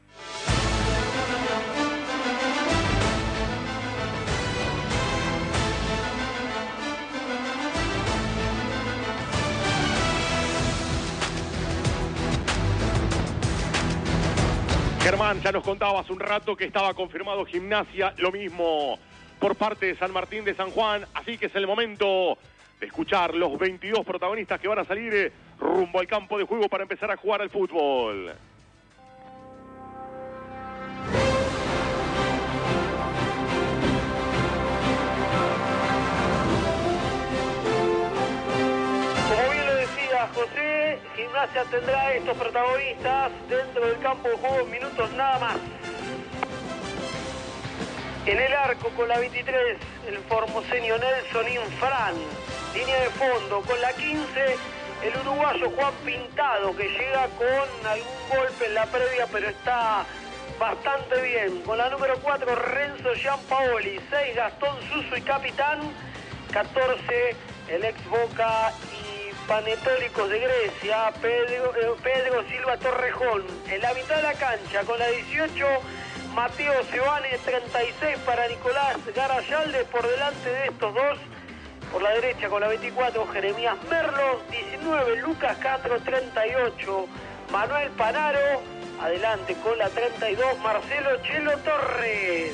Germán, ya nos contaba hace un rato que estaba confirmado Gimnasia, lo mismo por parte de San Martín de San Juan, así que es el momento de escuchar los veintidós protagonistas que van a salir rumbo al campo de juego para empezar a jugar al fútbol. Como bien lo decía José, Gimnasia tendrá estos protagonistas dentro del campo de juego en minutos nada más. En el arco con la veintitrés, el formoseño Nelson Infran. Línea de fondo con la quince, el uruguayo Juan Pintado, que llega con algún golpe en la previa, pero está bastante bien. Con la número cuatro, Renzo Giampaoli. seis, Gastón Suso y capitán. catorce, el ex Boca y Panetólicos de Grecia, Pedro, eh, Pedro Silva Torrejón. En la mitad de la cancha, con la dieciocho, Mateo Sebane. treinta y seis para Nicolás Garayalde. Por delante de estos dos, por la derecha con la veinticuatro, Jeremías Merlo. diecinueve, Lucas Castro. treinta y ocho, Manuel Panaro. Adelante con la treinta y dos, Marcelo Chelo Torres.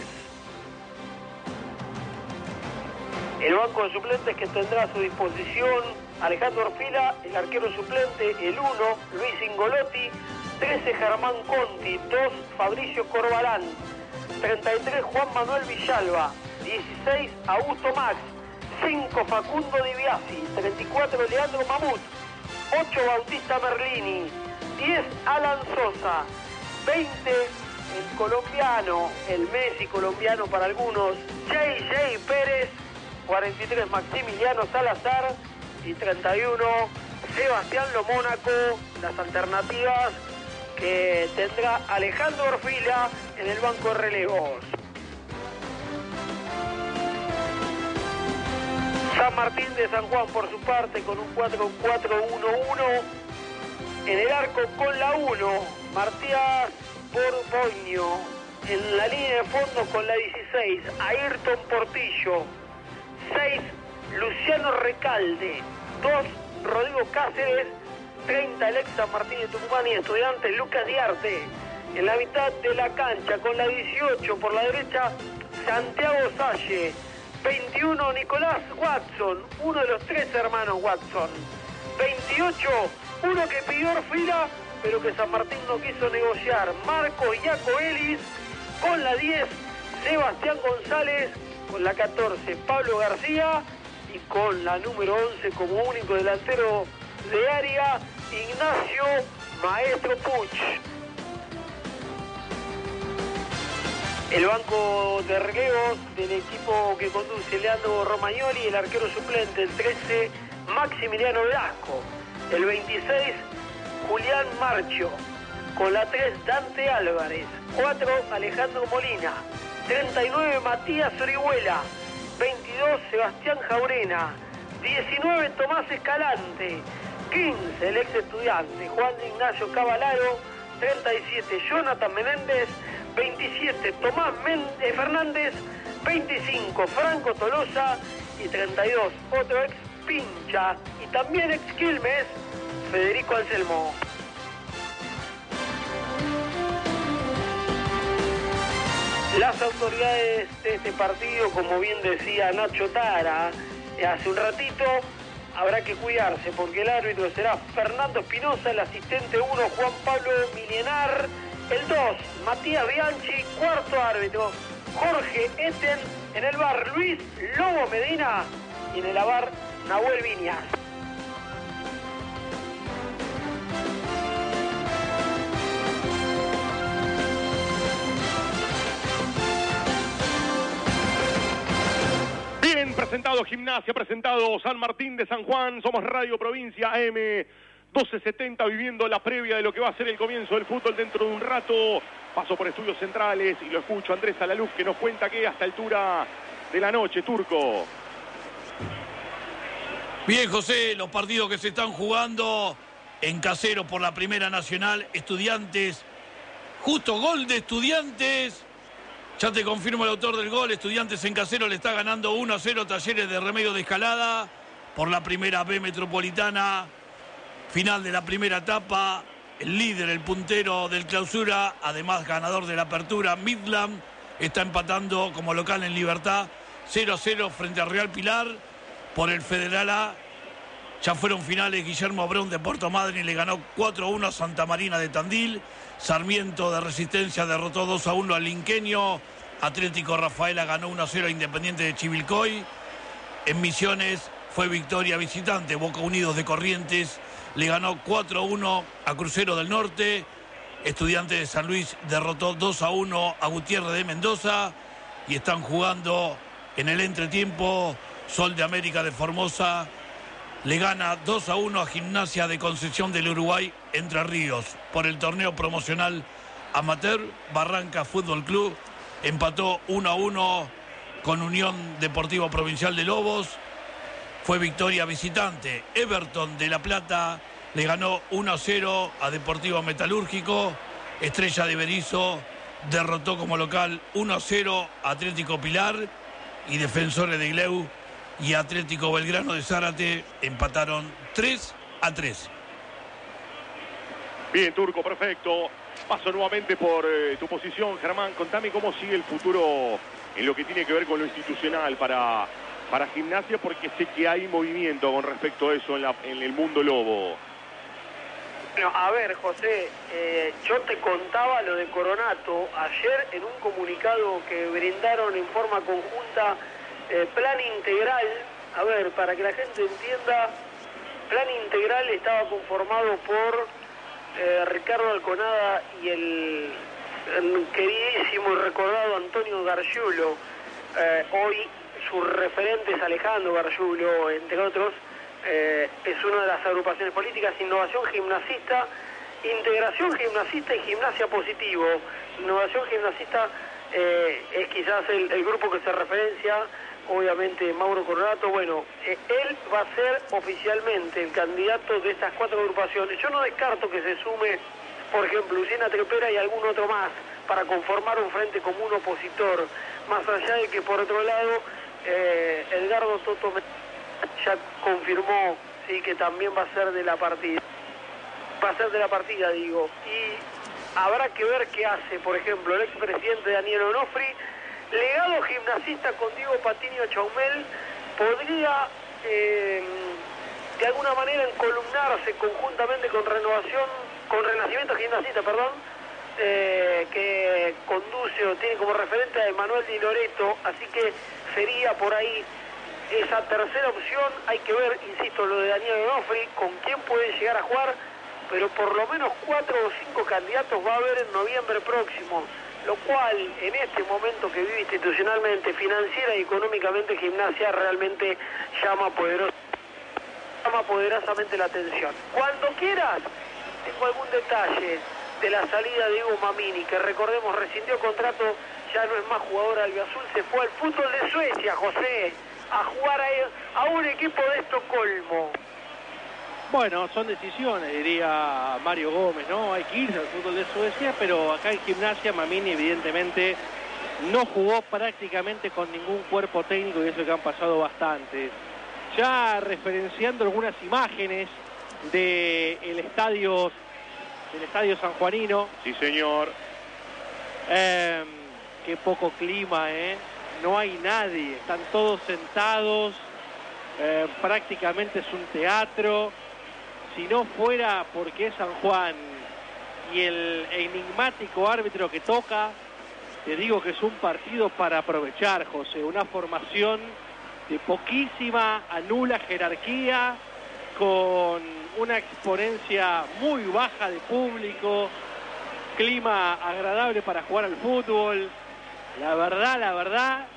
El banco de suplentes que tendrá a su disposición: Alejandro Orfila, el arquero suplente; el uno, Luis Ingolotti; trece, Germán Conti; dos, Fabricio Corbalán; treinta y tres, Juan Manuel Villalba; dieciséis, Augusto Max; cinco, Facundo Di Biasi; treinta y cuatro, Leandro Mamut; ocho, Bautista Merlini; diez, Alan Sosa; veinte, el colombiano, el Messi colombiano para algunos, J J Pérez; cuarenta y tres, Maximiliano Salazar; y treinta y uno, Sebastián Lomónaco. Las alternativas que tendrá Alejandro Orfila en el banco de relevos. San Martín de San Juan, por su parte, con un cuatro cuatro uno uno. En el arco con la uno, Matías Borboño. En la línea de fondo con la dieciséis, Ayrton Portillo. seis, Luciano Recalde. dos, Rodrigo Cáceres. treinta, el ex San Martín de Tucumán y Estudiantes, Lucas Diarte. En la mitad de la cancha con la dieciocho, por la derecha, Santiago Salle. veintiuno, Nicolás Watson, uno de los tres hermanos Watson. veintiocho, uno que pidió Orfila, pero que San Martín no quiso negociar, Marcos Iacoelis. Con la diez, Sebastián González. Con la catorce, Pablo García. Y con la número once, como único delantero de área, Ignacio Maestro Puch. El banco de relevos del equipo que conduce Leandro Romagnoli, el arquero suplente, el trece, Maximiliano Velasco. El veintiséis, Julián Marcho. Con la tres, Dante Álvarez. cuatro, Alejandro Molina. treinta y nueve, Matías Orihuela. veintidós, Sebastián Jaurena. diecinueve, Tomás Escalante. quince, el ex Estudiante, Juan Ignacio Cavalaro. treinta y siete, Jonathan Menéndez. veintisiete, Tomás Méndez Fernández. veinticinco, Franco Tolosa. Y treinta y dos, otro ex Pincha y también ex Quilmes, Federico Anselmo. Las autoridades de este partido, como bien decía Nacho Tara hace un ratito, habrá que cuidarse porque el árbitro será Fernando Espinosa, el asistente uno Juan Pablo Milenar, el dos Matías Bianchi, cuarto árbitro Jorge Eten, en el bar Luis Lobo Medina y en el A V A R Nahuel Viñas. Bien presentado Gimnasia, presentado San Martín de San Juan, somos Radio Provincia A M doce setenta, viviendo la previa de lo que va a ser el comienzo del fútbol dentro de un rato. Paso por Estudios Centrales y lo escucho a Andrés Alaluz, que nos cuenta que a esta altura de la noche, Turco. Bien, José, los partidos que se están jugando en Casero por la Primera Nacional, Estudiantes, justo gol de Estudiantes, ya te confirmo el autor del gol, Estudiantes en Casero le está ganando uno a cero Talleres de Remedio de Escalada por la Primera B Metropolitana, final de la primera etapa, el líder, el puntero del Clausura, además ganador de la Apertura, Midland, está empatando como local en Libertad, cero a cero frente a Real Pilar. Por el Federal A, ya fueron finales. Guillermo Brown de Puerto Madryn le ganó cuatro a uno a Santa Marina de Tandil. Sarmiento de Resistencia derrotó dos a uno al Linqueño. Atlético Rafaela ganó uno a cero a Independiente de Chivilcoy. En Misiones fue victoria visitante. Boca Unidos de Corrientes le ganó cuatro a uno a Crucero del Norte. Estudiantes de San Luis derrotó dos a uno a Gutiérrez de Mendoza. Y están jugando en el entretiempo. Sol de América de Formosa le gana dos a uno a Gimnasia de Concepción del Uruguay, Entre Ríos. Por el torneo promocional amateur, Barranca Fútbol Club empató uno a uno con Unión Deportivo Provincial de Lobos. Fue victoria visitante. Everton de La Plata le ganó uno a cero a Deportivo Metalúrgico. Estrella de Berizo derrotó como local uno a cero a Atlético Pilar. Y Defensores de Igleu y Atlético Belgrano de Zárate empataron tres a tres. Bien, Turco, perfecto. Paso nuevamente por eh, tu posición, Germán. Contame cómo sigue el futuro en lo que tiene que ver con lo institucional para, para Gimnasia, porque sé que hay movimiento con respecto a eso en, la, en el mundo lobo. Bueno, a ver, José, eh, yo te contaba lo de Coronato ayer en un comunicado que brindaron en forma conjunta. Eh, plan integral, a ver, para que la gente entienda, plan integral estaba conformado por eh, Ricardo Alconada y el, el queridísimo y recordado Antonio Gargiulo. Eh, hoy sus referentes, Alejandro Gargiulo, entre otros, eh, es una de las agrupaciones políticas, Innovación Gimnasista, Integración Gimnasista y Gimnasia Positivo. Innovación Gimnasista eh, es quizás el, el grupo que se referencia obviamente Mauro Coronato. Bueno, eh, él va a ser oficialmente el candidato de estas cuatro agrupaciones. Yo no descarto que se sume, por ejemplo, Luciana Trepera y algún otro más para conformar un frente común opositor, más allá de que por otro lado eh, Edgardo Toto ya confirmó, sí, que también va a ser de la partida. Va a ser de la partida, digo. Y habrá que ver qué hace, por ejemplo, el expresidente Daniel Onofri. Legado gimnasista con Diego Patiño Chaumel podría eh, de alguna manera encolumnarse conjuntamente con Renovación, con Renacimiento Gimnasista, perdón, eh, que conduce o tiene como referente a Emanuel Di Loreto, así que sería por ahí esa tercera opción. Hay que ver, insisto, lo de Daniel Onofri, con quién puede llegar a jugar, pero por lo menos cuatro o cinco candidatos va a haber en noviembre próximo, lo cual en este momento que vive institucionalmente, financiera y económicamente Gimnasia realmente llama, poderos, llama poderosamente la atención. Cuando quieras, tengo algún detalle de la salida de Hugo Mamini, que recordemos rescindió contrato, ya no es más jugador albiazul, se fue al fútbol de Suecia, José, a jugar a, a un equipo de Estocolmo. Bueno, son decisiones, diría Mario Gómez, ¿no? Hay que irse al fútbol de Suecia, pero acá en Gimnasia Mamini evidentemente no jugó prácticamente con ningún cuerpo técnico, y eso que han pasado bastantes. Ya referenciando algunas imágenes del estadio, del estadio sanjuanino. Sí, señor. Eh, qué poco clima, ¿eh? No hay nadie, están todos sentados, eh, prácticamente es un teatro. Si no fuera porque es San Juan y el enigmático árbitro que toca, te digo que es un partido para aprovechar, José. Una formación de poquísima a nula jerarquía, con una exponencia muy baja de público, clima agradable para jugar al fútbol. La verdad, la verdad,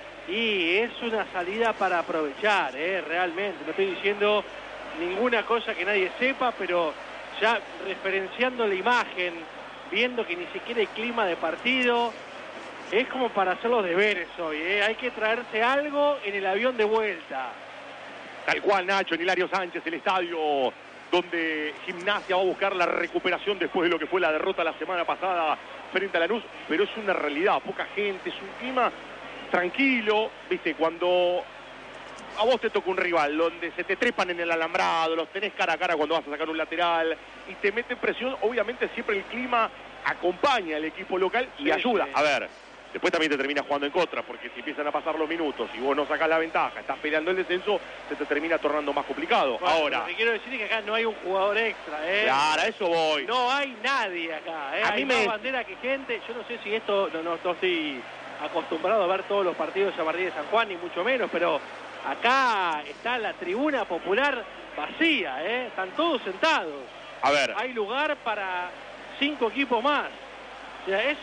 y es una salida para aprovechar, ¿eh? Realmente. No estoy diciendo ninguna cosa que nadie sepa, pero ya referenciando la imagen, viendo que ni siquiera hay clima de partido, es como para hacer los deberes hoy, ¿eh? Hay que traerse algo en el avión de vuelta. Tal cual, Nacho, en Hilario Sánchez, el estadio donde Gimnasia va a buscar la recuperación después de lo que fue la derrota la semana pasada frente a Lanús, pero es una realidad, poca gente, es un clima tranquilo, viste, cuando a vos te toca un rival donde se te trepan en el alambrado, los tenés cara a cara cuando vas a sacar un lateral y te meten presión, obviamente siempre el clima acompaña al equipo local y sí, ayuda. Sí. A ver, después también te termina jugando en contra, porque si empiezan a pasar los minutos y vos no sacás la ventaja, estás peleando el descenso, se te termina tornando más complicado. Bueno, ahora, lo que quiero decir es que acá no hay un jugador extra, ¿eh? Claro, a eso voy. No hay nadie acá, ¿eh? A hay mí más me... bandera que gente. Yo no sé si esto, no, no, no estoy acostumbrado a ver todos los partidos de Martí de San Juan, ni mucho menos, pero acá está la tribuna popular vacía, ¿eh? Están todos sentados. A ver. Hay lugar para cinco equipos más. O sea, es...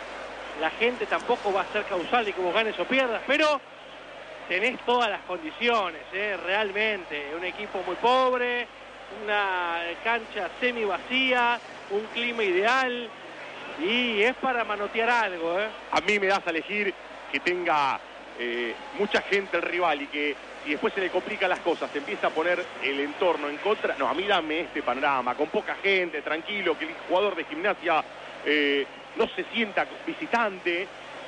La gente tampoco va a ser causal de que vos ganes o pierdas, pero tenés todas las condiciones, ¿eh? Realmente. Un equipo muy pobre, una cancha semi vacía, un clima ideal, y es para manotear algo, ¿eh? A mí me das a elegir que tenga eh, mucha gente el rival y que si después se le complican las cosas, se empieza a poner el entorno en contra. No, a mí dame este panorama, con poca gente, tranquilo, que el jugador de Gimnasia eh, no se sienta visitante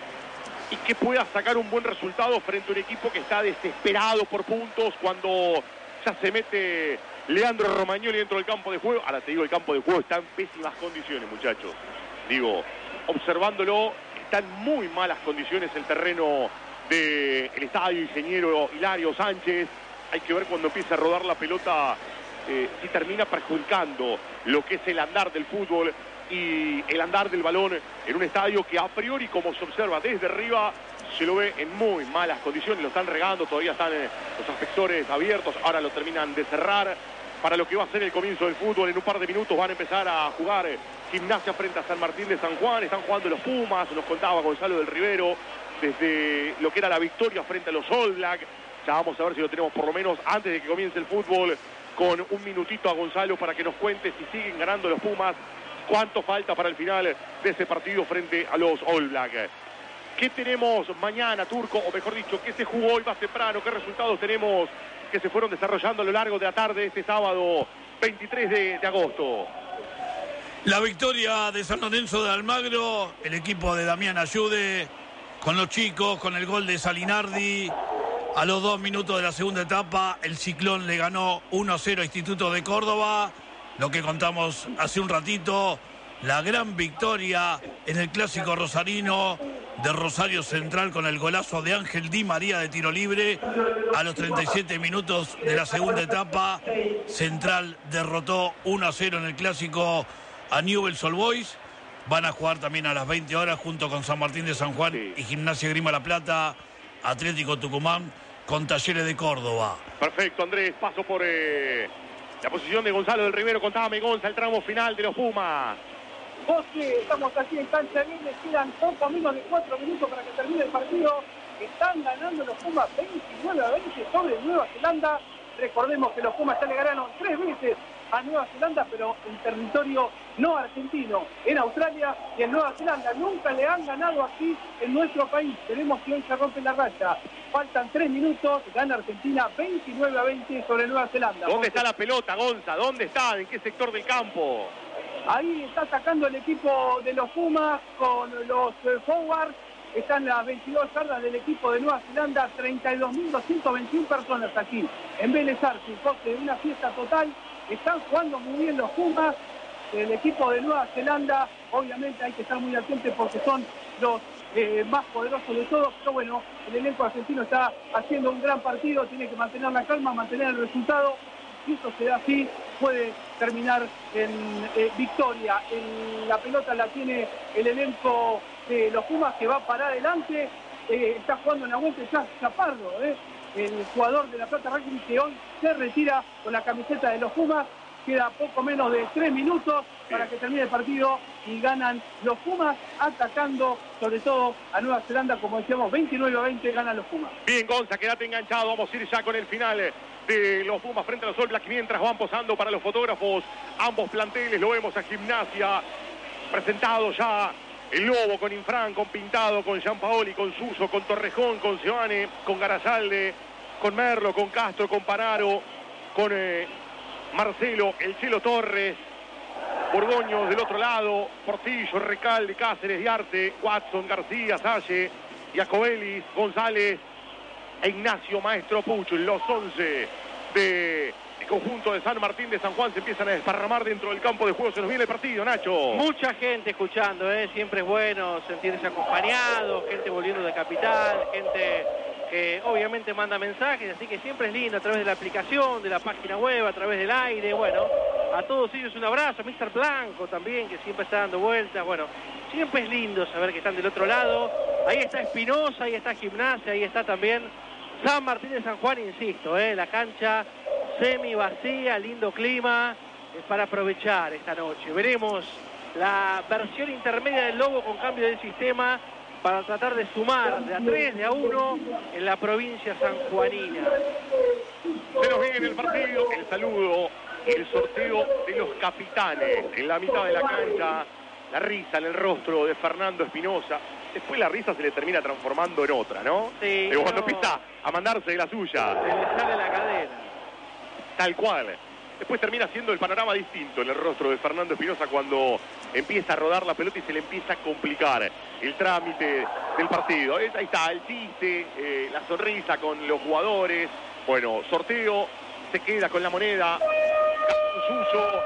y que pueda sacar un buen resultado frente a un equipo que está desesperado por puntos cuando ya se mete Leandro Romagnoli dentro del campo de juego. Ahora te digo, el campo de juego está en pésimas condiciones, muchachos. Digo, observándolo, está en muy malas condiciones el terreno del estadio Ingeniero Hilario Sánchez. Hay que ver cuando empieza a rodar la pelota eh, si termina perjudicando lo que es el andar del fútbol y el andar del balón en un estadio que a priori, como se observa desde arriba, se lo ve en muy malas condiciones. Lo están regando, todavía están eh, los aspersores abiertos, ahora lo terminan de cerrar para lo que va a ser el comienzo del fútbol. En un par de minutos van a empezar a jugar eh, Gimnasia frente a San Martín de San Juan. Están jugando los Pumas, nos contaba Gonzalo del Rivero, desde lo que era la victoria frente a los All Black. Ya vamos a ver si lo tenemos por lo menos antes de que comience el fútbol, con un minutito a Gonzalo para que nos cuente si siguen ganando los Pumas, cuánto falta para el final de ese partido frente a los All Black. ¿Qué tenemos mañana, Turco? O mejor dicho, ¿qué se jugó hoy más temprano? ¿Qué resultados tenemos que se fueron desarrollando a lo largo de la tarde de este sábado veintitrés de, de agosto? La victoria de San Lorenzo de Almagro, el equipo de Damián Ayude, con los chicos, con el gol de Salinardi. A los dos minutos de la segunda etapa, el Ciclón le ganó uno a cero a Instituto de Córdoba. Lo que contamos hace un ratito, la gran victoria en el clásico rosarino de Rosario Central con el golazo de Ángel Di María de tiro libre. A los treinta y siete minutos de la segunda etapa, Central derrotó uno a cero en el clásico a Newell's Old Boys. Van a jugar también a las veinte horas junto con San Martín de San Juan sí. y Gimnasia Grima La Plata, Atlético Tucumán con Talleres de Córdoba. Perfecto, Andrés. Paso por eh, la posición de Gonzalo del Rivero. Contame, Gonza, el tramo final de los Pumas. José, estamos aquí en cancha bien, les quedan poco menos de cuatro minutos para que termine el partido. Están ganando los Pumas veintinueve a veinte sobre Nueva Zelanda. Recordemos que los Pumas ya le ganaron tres veces a Nueva Zelanda, pero en territorio no argentino, en Australia y en Nueva Zelanda. Nunca le han ganado aquí en nuestro país. Tenemos que hoy se rompe la raya. Faltan tres minutos, gana Argentina veintinueve a veinte sobre Nueva Zelanda. ¿Dónde está la pelota, Gonza? ¿Dónde está? ¿En qué sector del campo? Ahí está atacando el equipo de los Pumas con los eh, forwards. Están las veintidós yardas del equipo de Nueva Zelanda, treinta y dos mil doscientas veintiuna personas aquí en Vélez Sarsfield. José, una fiesta total. Están jugando muy bien los Pumas. El equipo de Nueva Zelanda, obviamente hay que estar muy atentos porque son los eh, más poderosos de todos. Pero bueno, el elenco argentino está haciendo un gran partido. Tiene que mantener la calma, mantener el resultado. Si eso se da así, puede terminar en eh, victoria. En la pelota la tiene el elenco de los Pumas que va para adelante. Eh, está jugando en la vuelta ya Chaparro, eh, el jugador de La Plata Rugby, que hoy se retira con la camiseta de los Pumas. Queda poco menos de tres minutos para que termine el partido y ganan los Pumas atacando sobre todo a Nueva Zelanda, como decíamos, veintinueve a veinte ganan los Pumas. Bien, Gonza, quédate enganchado, vamos a ir ya con el final de los Pumas frente a los All Blacks, mientras van posando para los fotógrafos ambos planteles. Lo vemos a Gimnasia, presentado ya el Lobo con Infran, con Pintado, con Gianpaoli, con Suso, con Torrejón, con Seoane, con Garasalde, con Merlo, con Castro, con Panaro, con eh, Marcelo, el Chelo Torres, Borgoños del otro lado, Portillo, Recalde, Cáceres, Diarte, Watson, García, Salle, Iacobelis, González e Ignacio Maestro Pucho. Los once de el conjunto de San Martín de San Juan se empiezan a desparramar dentro del campo de juego. Se nos viene el partido, Nacho. Mucha gente escuchando, ¿eh? Siempre es bueno sentirse acompañado, gente volviendo de Capital, gente que obviamente manda mensajes, así que siempre es lindo a través de la aplicación, de la página web, a través del aire. Bueno, a todos ellos un abrazo, a mister Blanco también, que siempre está dando vueltas. Bueno, siempre es lindo saber que están del otro lado. Ahí está Espinosa, ahí está Gimnasia, ahí está también San Martín de San Juan, insisto, ¿eh? La cancha semi vacía, lindo clima, es para aprovechar esta noche. Veremos la versión intermedia del Lobo con cambio de sistema para tratar de sumar de a tres, de a uno en la provincia sanjuanina. Se nos viene el partido, el saludo, el sorteo de los capitanes. En la mitad de la cancha, la risa en el rostro de Fernando Espinosa. Después la risa se le termina transformando en otra, ¿no? Sí. Pero cuando no. empieza a mandarse de la suya. Se le sale la cadena. Tal cual. Después termina siendo el panorama distinto en el rostro de Fernando Espinosa cuando empieza a rodar la pelota y se le empieza a complicar el trámite del partido. Ahí está el chiste, eh, la sonrisa con los jugadores. Bueno, sorteo, se queda con la moneda. Suso.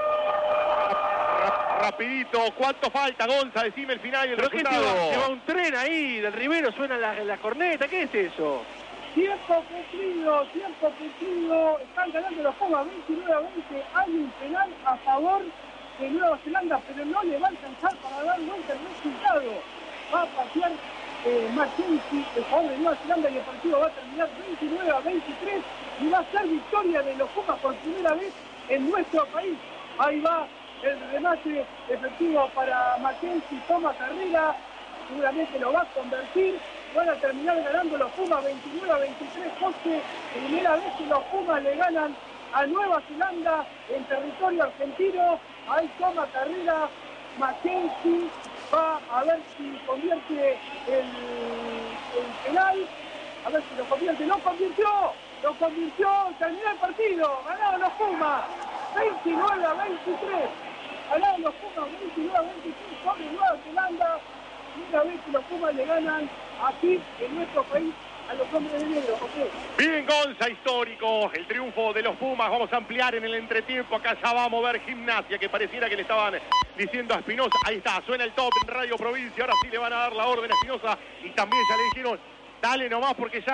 Rapidito, ¿cuánto falta, Gonza? Decime el final y el ¿Pero resultado. qué se va? ¿Se va un tren ahí del Rivero? ¿Suena la, la corneta? ¿Qué es eso? Tiempo cumplido, tiempo cumplido. Están ganando los Pumas veintinueve a veinte. Hay un penal a favor de Nueva Zelanda, pero no le va a alcanzar para dar vuelta el resultado. Va a pasear eh, Mackenzie, el jugador de Nueva Zelanda, y el partido va a terminar veintinueve a veintitrés. Y va a ser victoria de los Pumas por primera vez en nuestro país. Ahí va el remate efectivo para Mackenzie, toma carrera, seguramente lo va a convertir. Van a terminar ganando los Pumas veintinueve a veintitrés. José, primera vez que los Pumas le ganan a Nueva Zelanda en territorio argentino. Ahí toma carrera Mackenzie va a ver si convierte el, el penal, a ver si lo convierte, lo convirtió, lo convirtió, terminó el partido, ganaron los Pumas, veintinueve a veintitrés, ganaron los Pumas veintinueve a veintitrés sobre Nueva Zelanda, y una vez que los Pumas le ganan aquí en nuestro país a los hombres de negro. Okay. Bien, Gonza, histórico, el triunfo de los Pumas. Vamos a ampliar en el entretiempo. Acá ya va a mover Gimnasia, que pareciera que le estaban diciendo a Espinosa. Ahí está, suena el top en Radio Provincia. Ahora sí le van a dar la orden a Espinosa. Y también ya le dijeron, dale nomás porque ya